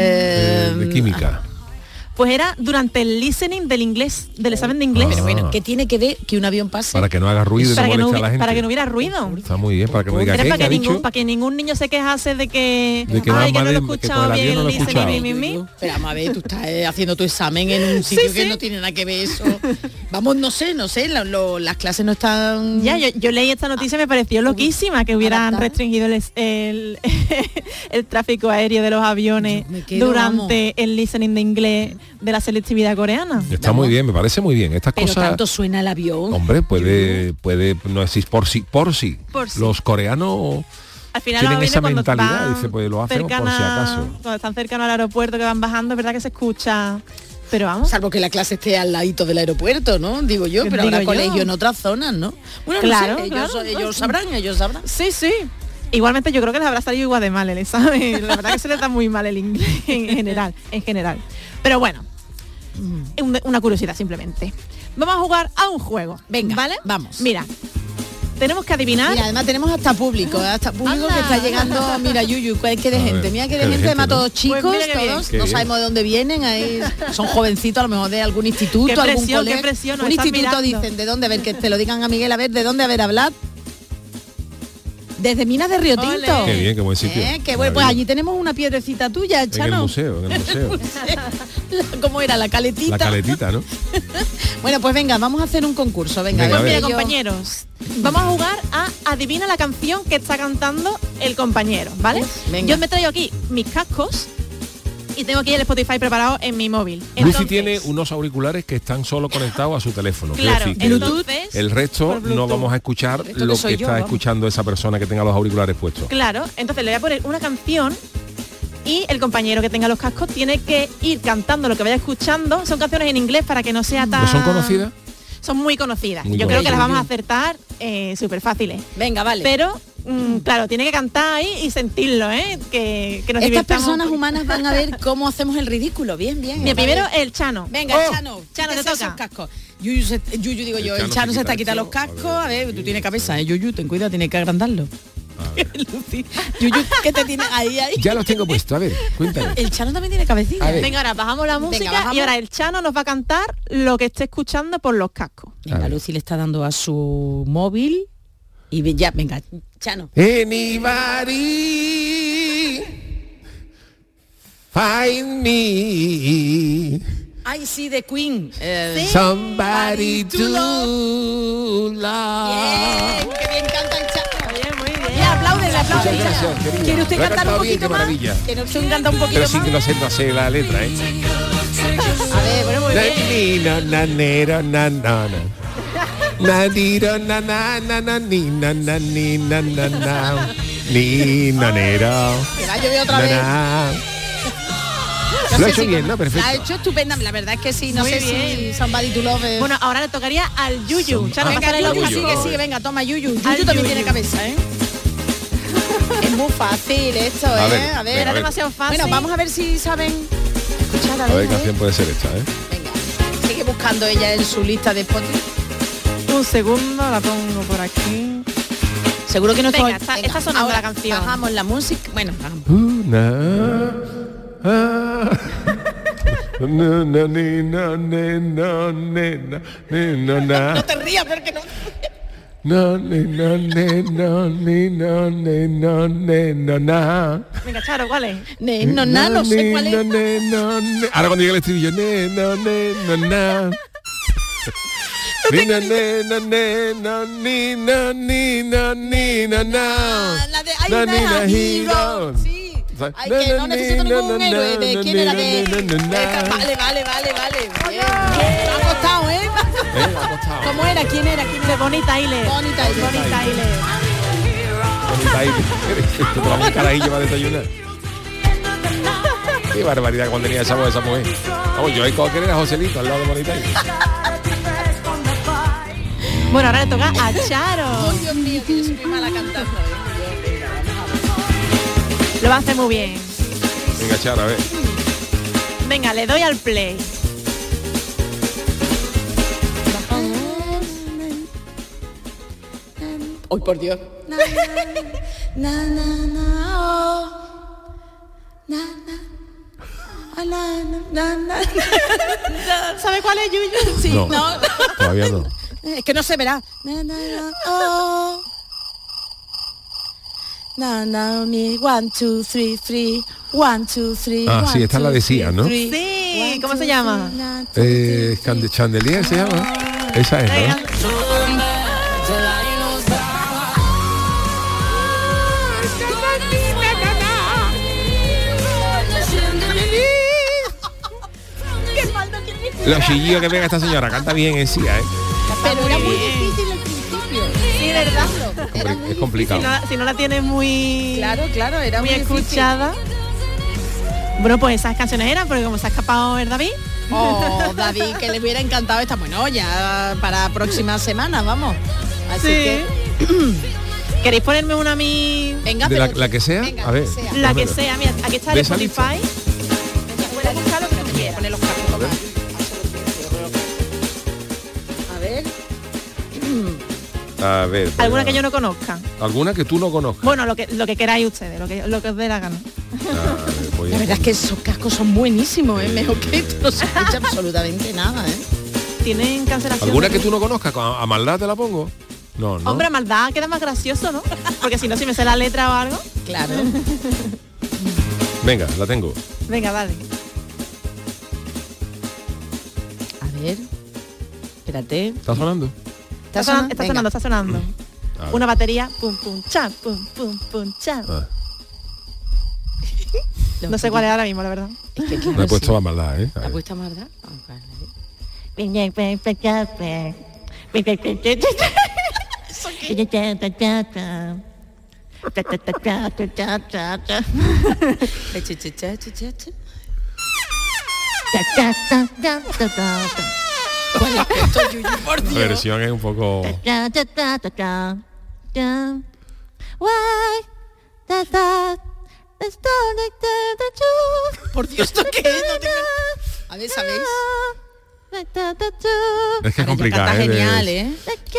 De química. Pues era durante el listening del inglés, del examen de inglés. Pero bueno, ¿qué tiene que ver que un avión pase? Para que no haga ruido y no moleste a la gente. Para que no hubiera ruido. Está muy bien, para que no diga qué ha dicho. Para que ningún niño se quejase de que no lo he escuchado bien el listening. Pero vamos a ver, tú estás haciendo tu examen en un sitio que no tiene nada que ver eso. Vamos, no sé, las clases no están... Ya, yo leí esta noticia y me pareció loquísima que hubieran restringido el tráfico aéreo de los aviones durante el listening de inglés de la selectividad coreana. Está muy bien, me parece muy bien. Estas pero cosas... tanto suena el avión. Hombre, puede no decir por sí. Los coreanos al final tienen esa mentalidad y dice, pues lo hacen por si acaso. Cuando están cercanos al aeropuerto, que van bajando, es verdad que se escucha. Pero vamos. Salvo que la clase esté al ladito del aeropuerto, ¿no? Digo yo, pero habrá colegio en otras zonas, ¿no? Bueno, claro, no sé, ellos sabrán. Sí. Igualmente yo creo que les habrá salido igual de mal el examen. La verdad que se les da muy mal el inglés en general. Pero bueno, una curiosidad simplemente. Vamos a jugar a un juego. Venga, ¿vale? Vamos. Mira, tenemos que adivinar. Mira, además tenemos hasta público que está llegando. Mira, Yuyu, qué de gente. Mira qué de gente, además todos chicos, pues todos. No sabemos de dónde vienen. Ahí son jovencitos, a lo mejor de algún instituto, algún colegio. Qué presión, un instituto mirando. Dicen, ¿de dónde? A ver, que te lo digan a Miguel, a ver, ¿de dónde? A ver, hablad. Desde Minas de Río Tinto. Qué bien, qué buen sitio. Qué bueno, pues allí tenemos una piedrecita tuya, Chano. En el museo. ¿Cómo era? La caletita. La caletita, ¿no? Bueno, pues venga, vamos a hacer un concurso. Venga, pues mira, compañeros, vamos a jugar a adivina la canción que está cantando el compañero, ¿vale? Yo me traigo aquí mis cascos y tengo aquí el Spotify preparado en mi móvil. Lucy tiene unos auriculares que están solo conectados a su teléfono. Claro, decir, el resto no vamos a escuchar lo que está escuchando esa persona que tenga los auriculares puestos. Claro, entonces le voy a poner una canción y el compañero que tenga los cascos tiene que ir cantando lo que vaya escuchando. Son canciones en inglés para que no sea tan... ¿No son conocidas? Son muy conocidas. Yo creo que las vamos a acertar súper fáciles. Venga, vale. Pero, claro, tiene que cantar ahí y sentirlo, ¿eh? Que nos Estas personas humanas van a ver cómo hacemos el ridículo. Bien, bien. Mira, primero el Chano. Venga, Chano. Chano, te toca. Cascos. Yuyu digo yo, el Chano se está quitando los cascos. A ver, tú tienes cabeza, Yuyu, ten cuidado, tienes que agrandarlo. Lucy, Yuyu, ¿qué te tiene ahí? Ya los tengo puestos, a ver, cuéntame. El Chano también tiene cabecilla. Venga, ahora bajamos la música y ahora el Chano nos va a cantar lo que esté escuchando por los cascos. Venga, Lucy le está dando a su móvil y ya, venga, Chano. Anybody find me. Ay, sí, de Queen. Somebody to love. Bien, qué bien canta el Chano. Muy bien. Ya, aplaude. Muchas gracias, querida. ¿Quiere usted cantar un poquito más? ¿Quiere usted cantar un poquito Pero sí más? que no sé la letra, ¿eh? A ver, bueno, muy bien. Nadiro na na na na ni na na ni na na na ni nanero. Que va a llover otra vez. Lo ha hecho bien, ¿no? Perfecto. La ha hecho estupenda. La verdad es que sí, no Muy sé bien. si Somebody to Love. Bueno, ahora le tocaría al Yuyu. Venga, Yuyu, sí que sí, venga, toma Yuyu. Yuyu también tiene cabeza, ¿eh? Es muy fácil esto, A ver, ¿eh? A ver. Era demasiado fácil. Bueno, vamos a ver si saben escuchar. A ver qué canción puede ser esta, ¿eh? Venga, sigue buscando ella en su lista de Spotify. Un segundo, la pongo por aquí. Seguro que no Venga, está sonando la canción. Bajamos la música. Bueno, bajamos. No te rías porque no. Venga, Charo, ¿cuál es? No sé cuál es. Ahora cuando llegue el estribillo. La de I'm a Hero. Sí. Ay, que no necesito ningún héroe. ¿De quién era? Vale. Bien. Ha costado, ¿eh? ¿Cómo era? ¿Quién era? De Bonnie Tyler. Bonnie Tyler. Esto te va a carajillo para desayunar. Qué barbaridad cuando tenía esa voz de esa mujer. Vamos, yo hay que querer a Joselito al lado de Bonnie Tyler. Bueno, ahora le toca a Charo. Oh, Dios mío, que soy muy mala cantando. Lo va a hacer muy bien. Venga, Charo, a ver. Venga, le doy al play. Ay, por Dios. ¿Sabe cuál es, Yuyu? Sí, no. Todavía no. Es que no se verá. Me 1, 2, 3, 3. 1, 2, 3. Ah, sí, esta es la de Sia, ¿no? Sí, ¿cómo se llama? Chandelier se llama. Esa es, ¿no? Los chillidos que pega esta señora, canta bien en Sia, ¿eh? Pero era muy difícil al principio. Sí, ¿verdad? Es complicado. Si no la tienes muy... Claro, era muy muy escuchada. Bueno, pues esas canciones eran, porque como se ha escapado el David. Oh, David, que le hubiera encantado esta. Bueno, ya para próximas semanas, vamos. Así que... ¿Queréis ponerme una a mí? Venga, de la que sea, venga, a ver. La que sea, mira, aquí está el Spotify. Voy a buscar lo que no te quiere poner los cascos. A ver. Alguna que yo no conozca. Alguna que tú no conozcas. Bueno, lo que queráis ustedes, lo que os dé la gana. La verdad es que esos cascos son buenísimos, ¿eh? Mejor que esto no se escucha absolutamente nada, ¿eh? Tienen cancelación. ¿Alguna que tú no conozcas? A maldad te la pongo. No, no. Hombre, maldad queda más gracioso, ¿no? Porque si no, si me sé la letra o algo. Claro. Venga, la tengo. Venga, vale. A ver. Espérate. ¿Está sonando? Está sonando. A ver. Una batería, pum, pum, cha, pum, pum, pum, cha. No sé cuál es ahora mismo, la verdad. Es que, Me he puesto a maldad, ¿eh? ¿La ha puesto a maldad? La versión es un poco... Por Dios, ¿esto qué es? No tengo... A ver, ¿sabéis? Es que es complicado, Canta genial, ¿eh?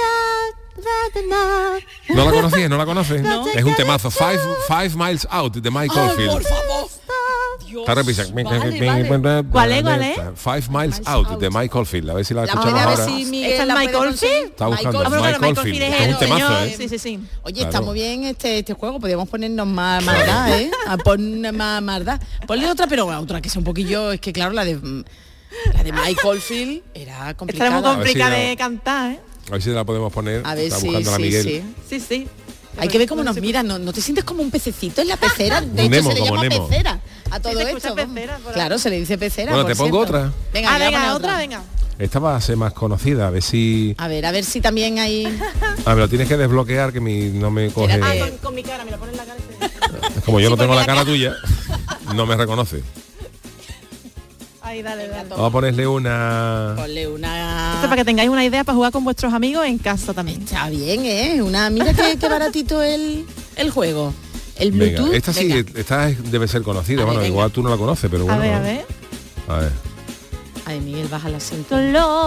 ¿No la conocías? ¿No la conoces? No. Es un temazo. Five Miles Out de Mike Oldfield. Por favor. Está repisando. ¿Cuál es? Five Miles Out de Mike Oldfield. A ver si la escuchamos a ver ahora. si Miguel ¿Esta es la Mike puede Oldfield? conseguir. Está buscando Michael Mike Oldfield. Es un temazo, ¿eh? Sí. Oye, Claro. está muy bien este juego. Podríamos ponernos más maldad, ¿eh? A poner más maldad. Ponle otra, pero otra que sea un poquillo... Es que claro, la de Mike Oldfield era complicada. Esta es muy complicada A ver si de cantar, ¿eh? A ver si la podemos poner. A ver Está si, buscando la Miguel. Sí. Hay que ver cómo nos miran. ¿No te sientes como un pececito en la pecera? De hecho, Nemo, se le como llama Nemo. pecera a todo se esto. escucha pecera por ahí. Claro, se le dice pecera. Bueno, por te pongo cierto. otra. Venga, Venga, otra, venga. Esta va a ser más conocida. A ver si... A ver si también hay... A ver, lo tienes que desbloquear que no me coge... Con mi cara, me la pone en la cara. Como yo no tengo porque la cara tuya, no me reconoce. Ahí, dale. Vamos a ponerle una... Ponle una... Esto para que tengáis una idea para jugar con vuestros amigos en casa también. Está bien, ¿eh? Mira qué baratito el juego. El Venga, Bluetooth. esta sí, esta debe ser conocida. A ver, Bueno, venga. igual tú no la conoces, pero bueno. A ¿no? ver. A ver. Ay, Miguel, baja la cinta.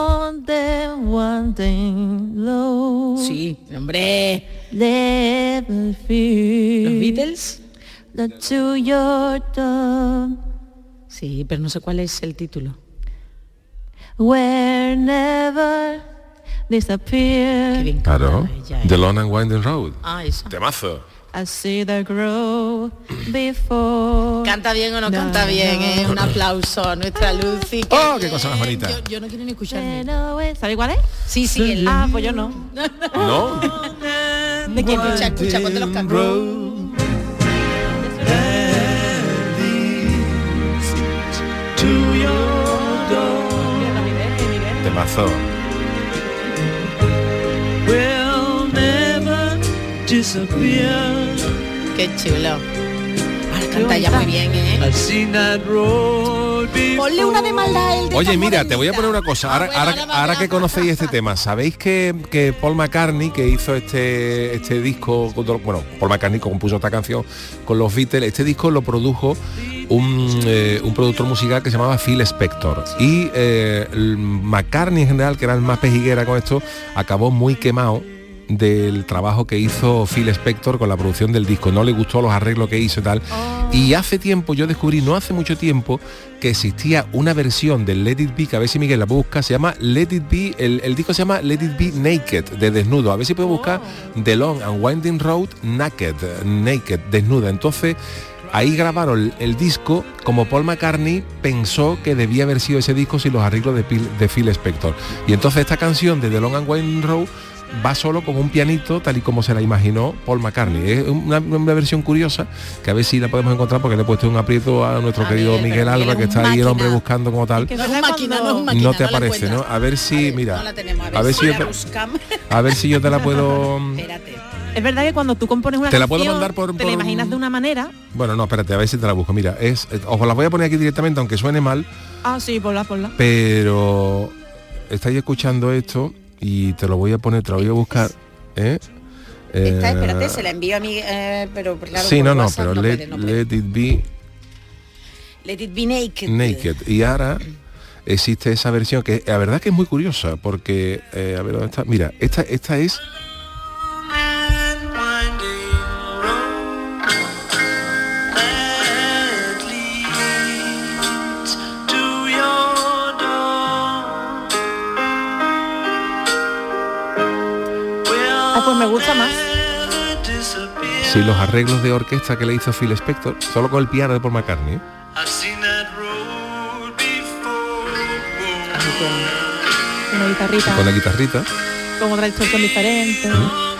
Sí, hombre. Los Beatles. Sí, pero no sé cuál es el título. Whenever disappear. Qué bien Claro. canta ella, ¿eh? The Long and Winding Road. Ah, eso. Temazo. I see the grow before. ¿Canta bien o no canta bien? Un aplauso a nuestra Lucy. ¡Oh, qué cosa más bonita! Yo no quiero ni escucharme. ¿Sabes cuál es? Sí, el... Ah, pues yo no. ¿No? ¿De quién escucha? Ponte los cascos. Temazo. Qué chulo. Ahora canta ya muy bien, ¿eh? Ponle una de maldad el de Oye, Tan mira, te voy a Morenita. poner una cosa. Ahora que conocéis este tema, ¿sabéis que Paul McCartney, que hizo este disco, bueno, Paul McCartney compuso esta canción con los Beatles, este disco lo produjo un productor musical que se llamaba Phil Spector, y McCartney en general, que era el más pejiguera con esto, acabó muy quemado del trabajo que hizo Phil Spector con la producción del disco. No le gustó los arreglos que hizo y tal. Y hace tiempo yo descubrí, no hace mucho tiempo, que existía una versión del Let It Be, que a ver si Miguel la puede buscar, se llama Let It Be, el disco se llama Let It Be Naked, de desnudo. A ver si puede buscar The Long and Winding Road Naked, desnuda. Entonces ahí grabaron el disco como Paul McCartney pensó que debía haber sido ese disco sin los arreglos de Phil Spector. Y entonces esta canción de The Long and Winding Road va solo con un pianito, tal y como se la imaginó Paul McCartney. Es una versión curiosa, que a ver si la podemos encontrar, porque le he puesto un aprieto a nuestro querido Miguel Alba, que está ahí el hombre buscando como tal. No te aparece, ¿no? A ver si, mira, a ver si yo te la puedo... Es verdad que cuando tú compones una te la canción, puedo mandar te la imaginas de una manera. Bueno, no, espérate, a ver si te la busco. Mira, os la voy a poner aquí directamente, aunque suene mal. Ah, sí, ponla. Pero estáis escuchando esto y te lo voy a poner, te lo voy a buscar. Espérate, se la envío a mí, pero claro. Sí, por no, WhatsApp pero let it be naked. Naked. Y ahora existe esa versión que la verdad que es muy curiosa, porque a ver dónde está. Mira, esta es. Ah, pues me gusta más. Sí, los arreglos de orquesta que le hizo Phil Spector, solo con el piano de Paul McCartney. Una guitarrita. Con la guitarrita. Con otra distorsión diferente.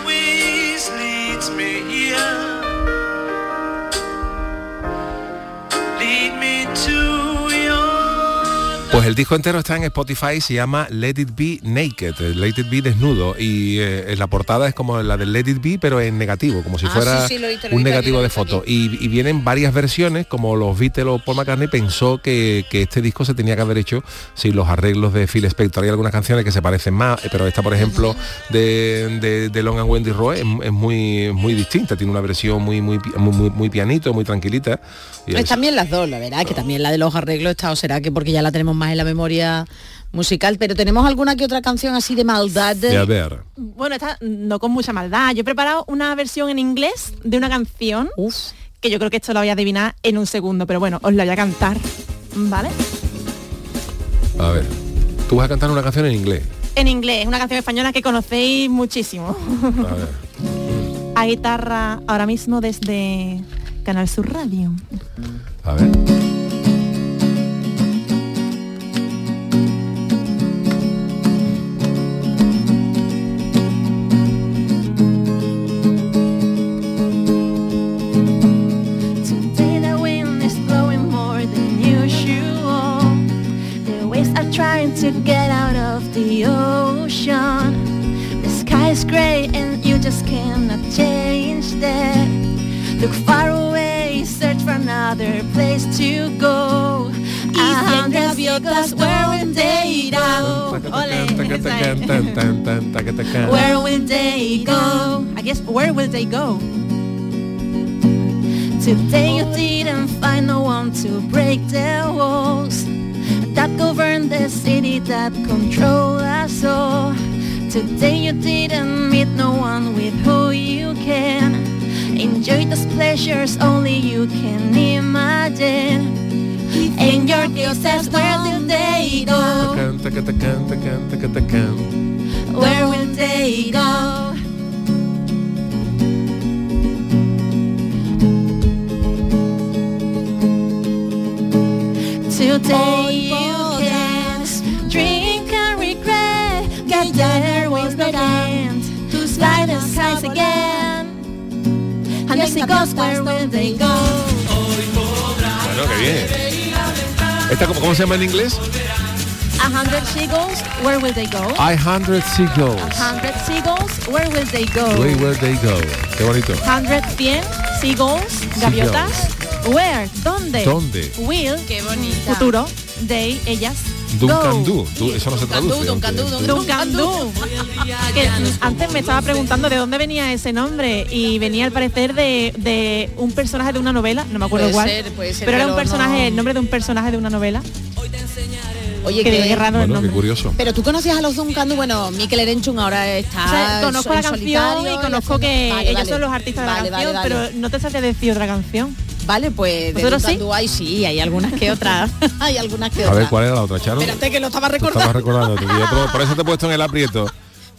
Pues el disco entero está en Spotify, se llama Let It Be Naked, Let It Be desnudo, y la portada es como la de Let It Be, pero en negativo, como si fuera un negativo de foto. Y vienen varias versiones, como los Beatles o Paul McCartney pensó que este disco se tenía que haber hecho sin los arreglos de Phil Spector. Hay algunas canciones que se parecen más, pero esta, por ejemplo, de Long and Wendy Roe es muy distinta, tiene una versión muy pianito, muy tranquilita. Es también las dos, la verdad, que también la de los arreglos está, o será que porque ya la tenemos más en la memoria musical, pero tenemos alguna que otra canción así de maldad. A ver. Bueno, esta no con mucha maldad. Yo he preparado una versión en inglés de una canción que yo creo que esto lo voy a adivinar en un segundo, pero bueno, os la voy a cantar, ¿vale? A ver, tú vas a cantar una canción en inglés. En inglés, una canción española que conocéis muchísimo. A ver. A guitarra ahora mismo desde Canal Sur Radio. A ver. Today the wind is blowing more than usual. The waves are trying to get out of the ocean. The sky is gray and you just cannot change that. Look far away, search for another place to go. And gaviotas, where will they go? Where will they go? I guess, where will they go? Today you didn't find no one to break the walls that govern the city, that control us all. Today you didn't meet no one with who you can enjoy those pleasures only you can imagine. And your guilt says, where will they go? Where will they go? Today you can drink and regret, get there with the hand to fly the skies again. And as it goes, where will they go? Bueno, qué bien. ¿Esta cómo se llama en inglés? 100 seagulls, where will they go? 100 seagulls. 100 seagulls, where will they go? Where will they go? Qué bonito. 100 seagulls, gaviotas. Where? ¿Dónde? ¿Dónde? Will, qué bonita. futuro, they, ellas. Duncan Du, eso no se traduce. Duncan Du. Que antes me estaba preguntando de dónde venía ese nombre y venía al parecer de un personaje de una novela, no me acuerdo cuál, pero era un personaje, el nombre de un personaje de una novela. Oye, qué raro el nombre. Qué curioso. Pero tú conocías a los Duncan Du, bueno, Mikel Erenchun ahora está. O sea, conozco la canción solitario, y conozco que ellos son los artistas de la canción, pero no te sabía decir otra canción. Vale, pues de Duncan Du hay algunas que otras. Hay algunas que otras. A ver, ¿cuál era la otra, Charo? Espérate que lo estaba recordando. Estaba recordando, por eso te he puesto en el aprieto.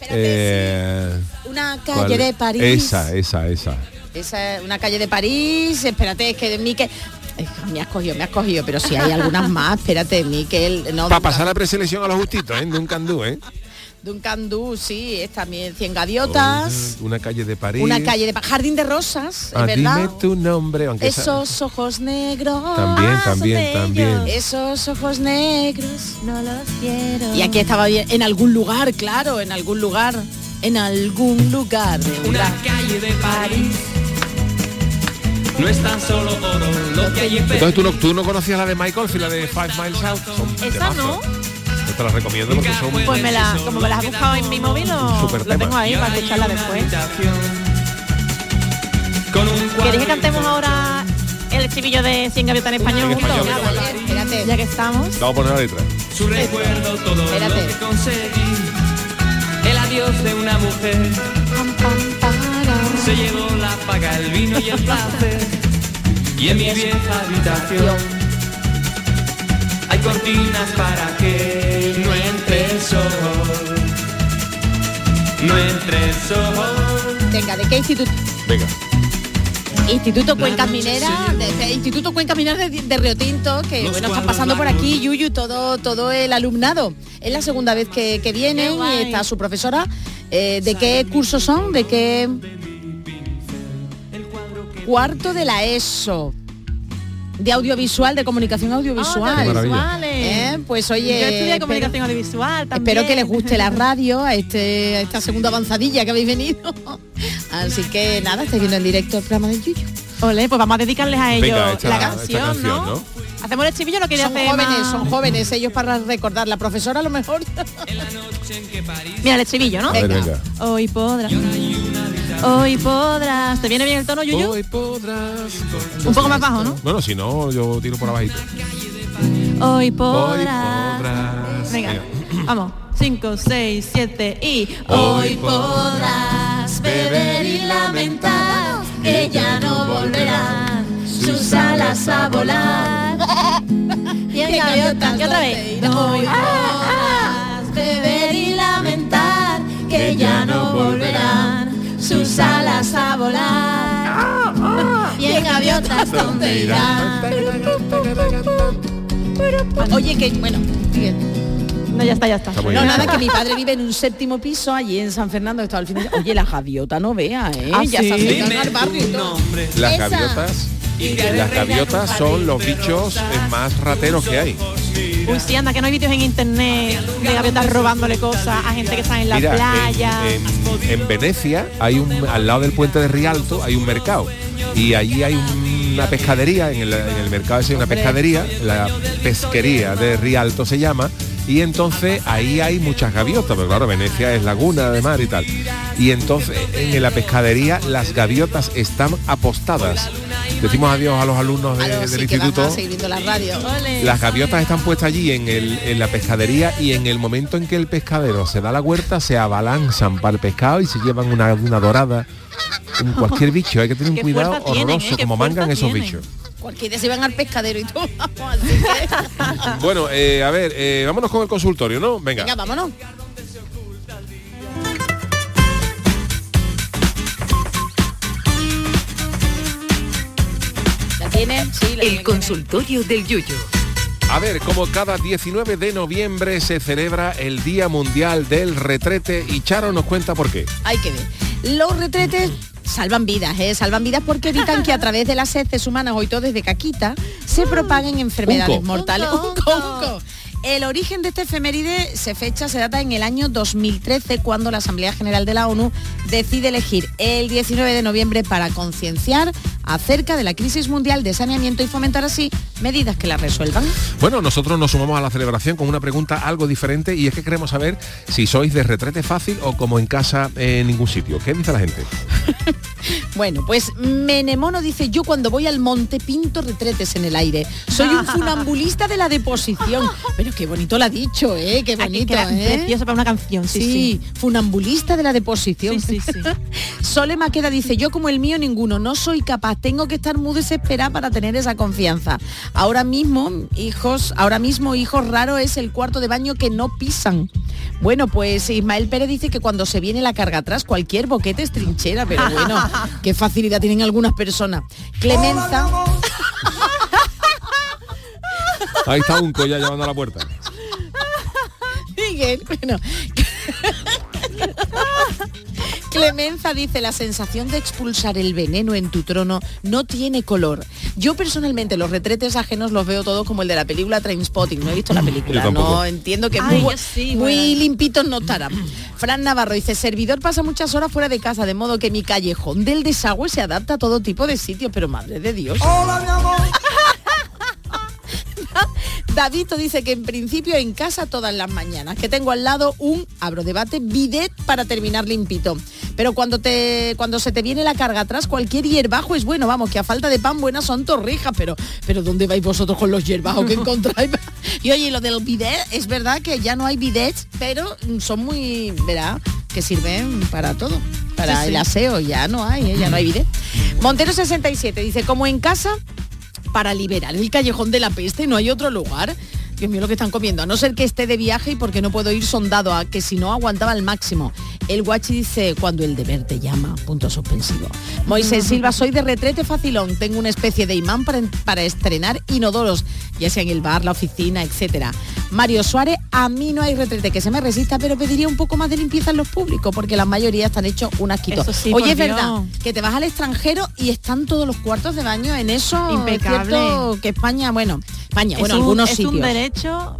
Una calle de París. Esa. Esa es una calle de París. Espérate, es que Mikel... Me has cogido, pero si hay algunas más, espérate, Mikel. No, para pasar la preselección a los justitos, Duncan Du, Duncan Du, sí, es también 100 gaviotas. Una calle de París. Una calle de Jardín de Rosas, es verdad. Dime tu nombre, aunque esos ojos negros. También. Esos ojos negros, no los quiero. Y aquí estaba bien, en algún lugar, claro, en algún lugar. Una calle de París. No es tan solo oro lo que hay en Entonces tú no conocías la de Michael, la de 5 Miles Out. Esa no. Yo te la recomiendo porque son... Pues como me las has buscado en mi móvil, lo tengo ahí para escucharla después. ¿Queréis que cantemos ahora el estribillo de 100 gaviotas en español juntos? Espérate. Ya que estamos. Vamos a poner la letra. Su recuerdo, todo lo que conseguí. El adiós de una mujer. Se llevó la paga, el vino y el placer. Y en mi vieja habitación hay cortinas para que no entre el sol. No entre el sol. Venga, ¿de qué instituto? Venga. Instituto Cuencas Mineras, Instituto Cuencas Mineras de Río Tinto, que bueno, están pasando por aquí, Yuyu, todo el alumnado. Es la segunda vez que vienen y está su profesora. ¿De qué cursos son? ¿De qué? Cuarto de la ESO. De audiovisual, de comunicación audiovisual. Pues oye, yo estudié comunicación audiovisual también. Espero que les guste la radio a esta segunda avanzadilla que habéis venido. Así que nada, estáis viendo en directo el programa del Yuyu. Ole, pues vamos a dedicarles a ellos. Venga, la canción, ¿no? Hacemos el estribillo, lo que son jóvenes ellos para recordar. La profesora a lo mejor. Mira el estribillo, ¿no? Venga. Hoy podrás. ¿Te viene bien el tono, Yuyu? Hoy podrás. Un poco más bajo, ¿no? Bueno, si no, yo tiro por abajito. Hoy podrás. Venga, vamos. 5, 6, 7 y... Hoy podrás beber y lamentar que ya no volverán sus alas a volar. Y otra vez. Hoy podrás beber y lamentar que ya no volverán sus alas a volar. Y en gaviotas donde irán. Oye, que bueno, sigue. No, ya está. No, nada, que mi padre vive en un 7º piso allí en San Fernando, estaba al fin de... Oye, la gaviota no vea, ya se acercan al barrio y todo. Las gaviotas son los bichos más rateros que hay. Uy, sí, anda, que no hay vídeos en internet de gaviotas robándole cosas a gente que está en la playa. En Venecia hay al lado del puente de Rialto hay un mercado y allí hay una pescadería, en el mercado ese hay una pescadería, la pesquería de Rialto se llama, y entonces ahí hay muchas gaviotas, pero claro, Venecia es laguna de mar y tal. Y entonces en la pescadería las gaviotas están apostadas. Decimos adiós a los alumnos del instituto. Van a seguir viendo la radio. Las gaviotas están puestas allí en la pescadería y en el momento en que el pescadero se da la huerta se abalanzan para el pescado y se llevan una dorada. Cualquier bicho, hay que tener un cuidado horroroso como mangan esos bichos. Cualquiera se van al pescadero y todo. Bueno, a ver, vámonos con el consultorio, ¿no? Venga, vámonos. El consultorio del Yuyu. A ver, como cada 19 de noviembre se celebra el Día Mundial del Retrete y Charo nos cuenta por qué. Hay que ver. Los retretes salvan vidas, salvan vidas porque evitan que a través de las heces humanas, hoy todo desde caquita, se propaguen enfermedades mortales. Unco. El origen de este efeméride se data en el año 2013, cuando la Asamblea General de la ONU decide elegir el 19 de noviembre para concienciar acerca de la crisis mundial de saneamiento y fomentar así medidas que la resuelvan. Bueno, nosotros nos sumamos a la celebración con una pregunta algo diferente y es que queremos saber si sois de retrete fácil o como en casa en ningún sitio. ¿Qué dice la gente? Bueno, pues Menemono dice: yo cuando voy al monte pinto retretes en el aire. Soy un funambulista de la deposición. Pero qué bonito lo ha dicho, qué bonito, precioso para una canción, sí. Funambulista de la deposición. Sí. Sole Maqueda dice: yo como el mío ninguno, no soy capaz, tengo que estar muy desesperada para tener esa confianza. Ahora mismo, hijos raro es el cuarto de baño que no pisan. Bueno, pues Ismael Pérez dice que cuando se viene la carga atrás, cualquier boquete es trinchera, pero bueno, qué facilidad tienen algunas personas. Clemenza... Ahí está Unco ya llamando a la puerta. Miguel, bueno... Clemenza dice: la sensación de expulsar el veneno en tu trono no tiene color. Yo personalmente los retretes ajenos los veo todos como el de la película Trainspotting. No he visto la película, no entiendo que muy limpitos no estarán. Fran Navarro dice: servidor pasa muchas horas fuera de casa, de modo que mi callejón del desagüe se adapta a todo tipo de sitios, pero madre de Dios. Hola, mi amor. Davito dice que en principio en casa todas las mañanas, que tengo al lado un, abro debate, bidet para terminar limpito. Pero cuando se te viene la carga atrás, cualquier hierbajo es bueno, vamos, que a falta de pan buenas son torrijas, pero ¿dónde vais vosotros con los hierbajos que encontráis? Y oye, lo del bidet, es verdad que ya no hay bidets, pero son muy, verá, que sirven para todo, para el aseo, ya no hay bidet. Montero 67 dice: como en casa, para liberar el callejón de la peste no hay otro lugar. Dios mío, lo que están comiendo. A no ser que esté de viaje y porque no puedo ir sondado, a que si no aguantaba al máximo. El Guachi dice, cuando el deber te llama, punto suspensivo. Moisés Silva, soy de retrete facilón. Tengo una especie de imán para estrenar inodoros, ya sea en el bar, la oficina, etcétera. Mario Suárez, a mí no hay retrete que se me resista, pero pediría un poco más de limpieza en los públicos, porque la mayoría están hechos un asquito. Sí, oye, es Dios. verdad, que te vas al extranjero y están todos los cuartos de baño en eso. Impecable. Es cierto que España, bueno, algunos sitios. Es un derecho,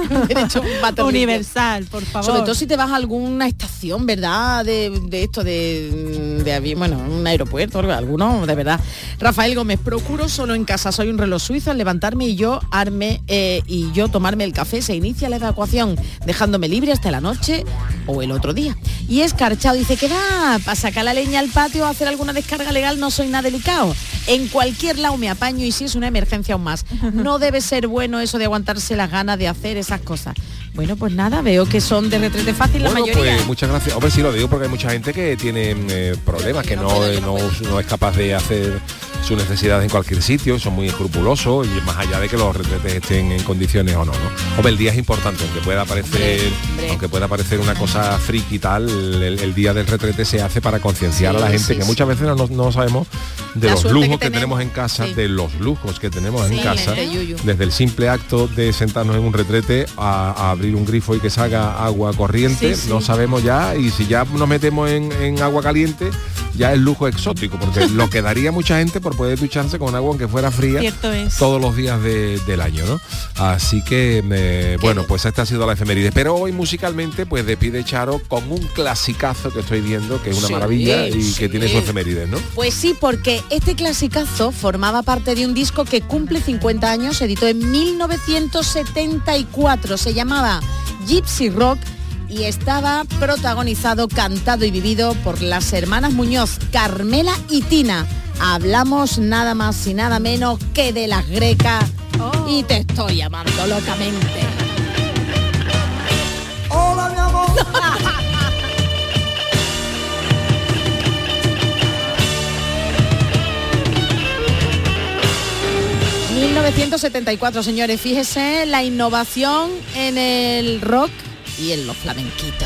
universal, por favor. Sobre todo si te vas a alguna estación, ¿verdad? De esto, de avión, bueno, un aeropuerto, alguno, de verdad. Rafael Gómez, procuro solo en casa, soy un reloj suizo, al levantarme y yo tomarme el café, se inicia la evacuación, dejándome libre hasta la noche o el otro día. Y Escarchado dice que va para sacar la leña al patio o hacer alguna descarga legal, no soy nada delicado. En cualquier lado me apaño y si es una emergencia aún más. No debe ser bueno eso de aguantarse las ganas de hacer esas cosas. Bueno, pues nada, veo que son de retrete fácil la mayoría. Pues muchas gracias. Hombre, sí lo digo porque hay mucha gente que tiene problemas, que no es capaz de hacer sus necesidades en cualquier sitio, son muy escrupulosos y más allá de que los retretes estén en condiciones o no, ¿no? Hombre, el día es importante, aunque pueda parecer una cosa friki y tal, el día del retrete se hace para concienciar a la gente que muchas veces no sabemos de los lujos que tenemos en casa, de los lujos que tenemos en casa, desde el simple acto de sentarnos en un retrete a abrir un grifo y que salga agua corriente, no sabemos ya, y si ya nos metemos en agua caliente, ya es lujo exótico, porque lo que daría mucha gente por poder ducharse con agua aunque fuera fría todos los días del año, ¿no? Así que, bueno, pues esta ha sido la efeméride. Pero hoy musicalmente, pues despide Charo con un clasicazo que estoy viendo, que es una maravilla y que tiene su efeméride, ¿no? Pues sí, porque este clasicazo formaba parte de un disco que cumple 50 años, se editó en 1974, se llamaba Gypsy Rock, y estaba protagonizado, cantado y vivido por las hermanas Muñoz, Carmela y Tina. Hablamos nada más y nada menos que de Las Grecas y Te estoy amando locamente. Hola, mi amor. 1974, señores, fíjese la innovación en el rock y en los flamenquitos.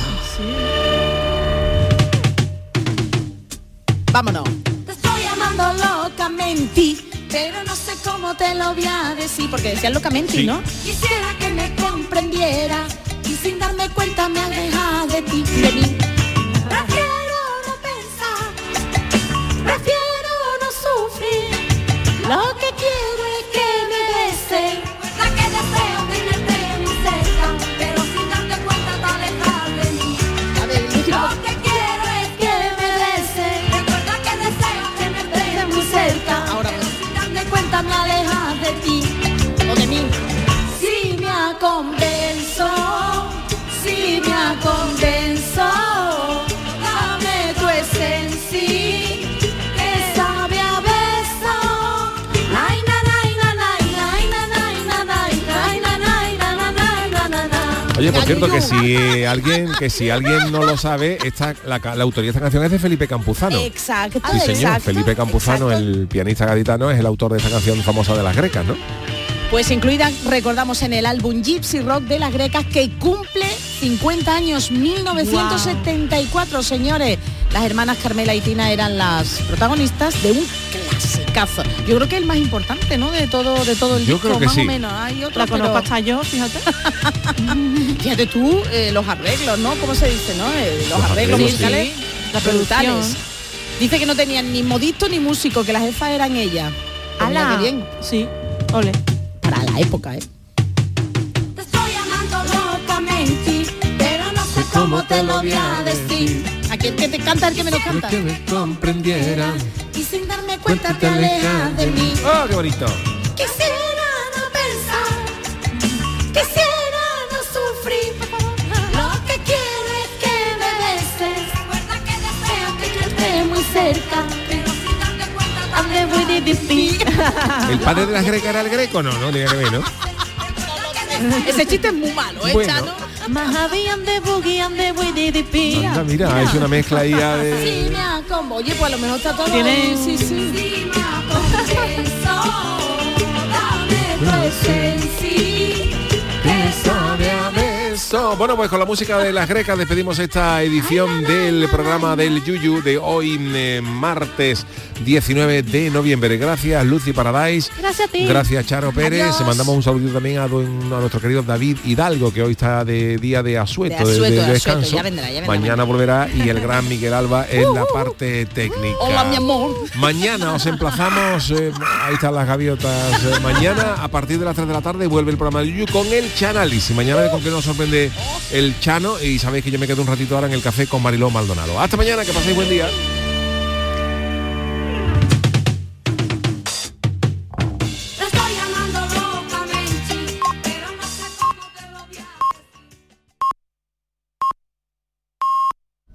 Vámonos. Te estoy amando locamente, pero no sé cómo te lo voy a decir. Porque decían locamente, ¿no? Quisiera que me comprendiera y sin darme cuenta me aleja de ti, de mí. Prefiero no pensar, prefiero no sufrir. Lo que quiero es que me beses. La que deseo tenerte muy cerca, pero sin darte cuenta te alejas de mí. A ver, Lo que quiero es que me beses. Recuerda que deseo tenerte muy cerca. Ahora, pero sin darme cuenta me alejas de ti o de mí. Si me convenzo, si me convenzo, dame tu esencia que sabe a beso. Ay na na na na ay na na na na ay na na na na na. Oye, por cierto, que si alguien no lo sabe, la autoría de esta canción es de Felipe Campuzano. Exacto. Sí, señor. Exacto, Felipe Campuzano, el pianista gaditano, es el autor de esta canción famosa de Las Grecas, ¿no? Pues incluida, recordamos, en el álbum Gypsy Rock de Las Grecas, que cumple 50 años, 1974, señores. Las hermanas Carmela y Tina eran las protagonistas de un clasicazo. Yo creo que el más importante, ¿no? De todo el Yo disco, creo que más sí. o menos. Hay otro, La conozco pero hasta yo, fíjate. fíjate tú, los arreglos, ¿no? ¿Cómo se dice, no? Los arreglos musicales, sí. La producción. brutales. Dice que no tenían ni modisto ni músico, que las jefas eran ellas. Pues mira ¡Hala! qué bien. Sí, ole. Para la época, ¿eh? Te estoy amando locamente, pero no sé cómo te lo voy a decir. Aquí el que te canta, el que me lo canta. Que me comprendiera. Y sin darme cuenta te alejas de mí. ¡Oh, qué bonito! Quisiera no pensar, quisiera no sufrir. Lo que quiero es que me beses. Recuerda que deseo que yo esté muy cerca, pero sin darte cuenta te alejo de ti. ¿El padre de Las Grecas era el greco? No, tiene que ver, ¿no? Ese chiste es muy malo, ¿eh, Bueno. Chano? Anda, mira, es una mezcla ahí ya de... Sí, me acombo. Oye, pues a lo mejor está todo... Tiene- Sí, sí. Si me convenzo, dame tu esencia, que Sabe a beso. Bueno, pues con la música de Las Grecas despedimos esta edición del programa del Yuyu de hoy, martes 19 de noviembre. Gracias, Lucy Paradise. Gracias a ti. Gracias, Charo Pérez. Adiós. Mandamos un saludito también a nuestro querido David Hidalgo, que hoy está de día de asueto, de descanso. Ya vendrá, Mañana volverá, y el gran Miguel Alba en la parte técnica. Hola, mi amor. Mañana os emplazamos, ahí están las gaviotas. Mañana a partir de las 3 de la tarde vuelve el programa de Yuyu con el Chanálisis. Mañana con que nos sorprende el Chano, y sabéis que yo me quedo un ratito ahora en el café con Mariló Maldonado. Hasta mañana, que paséis buen día.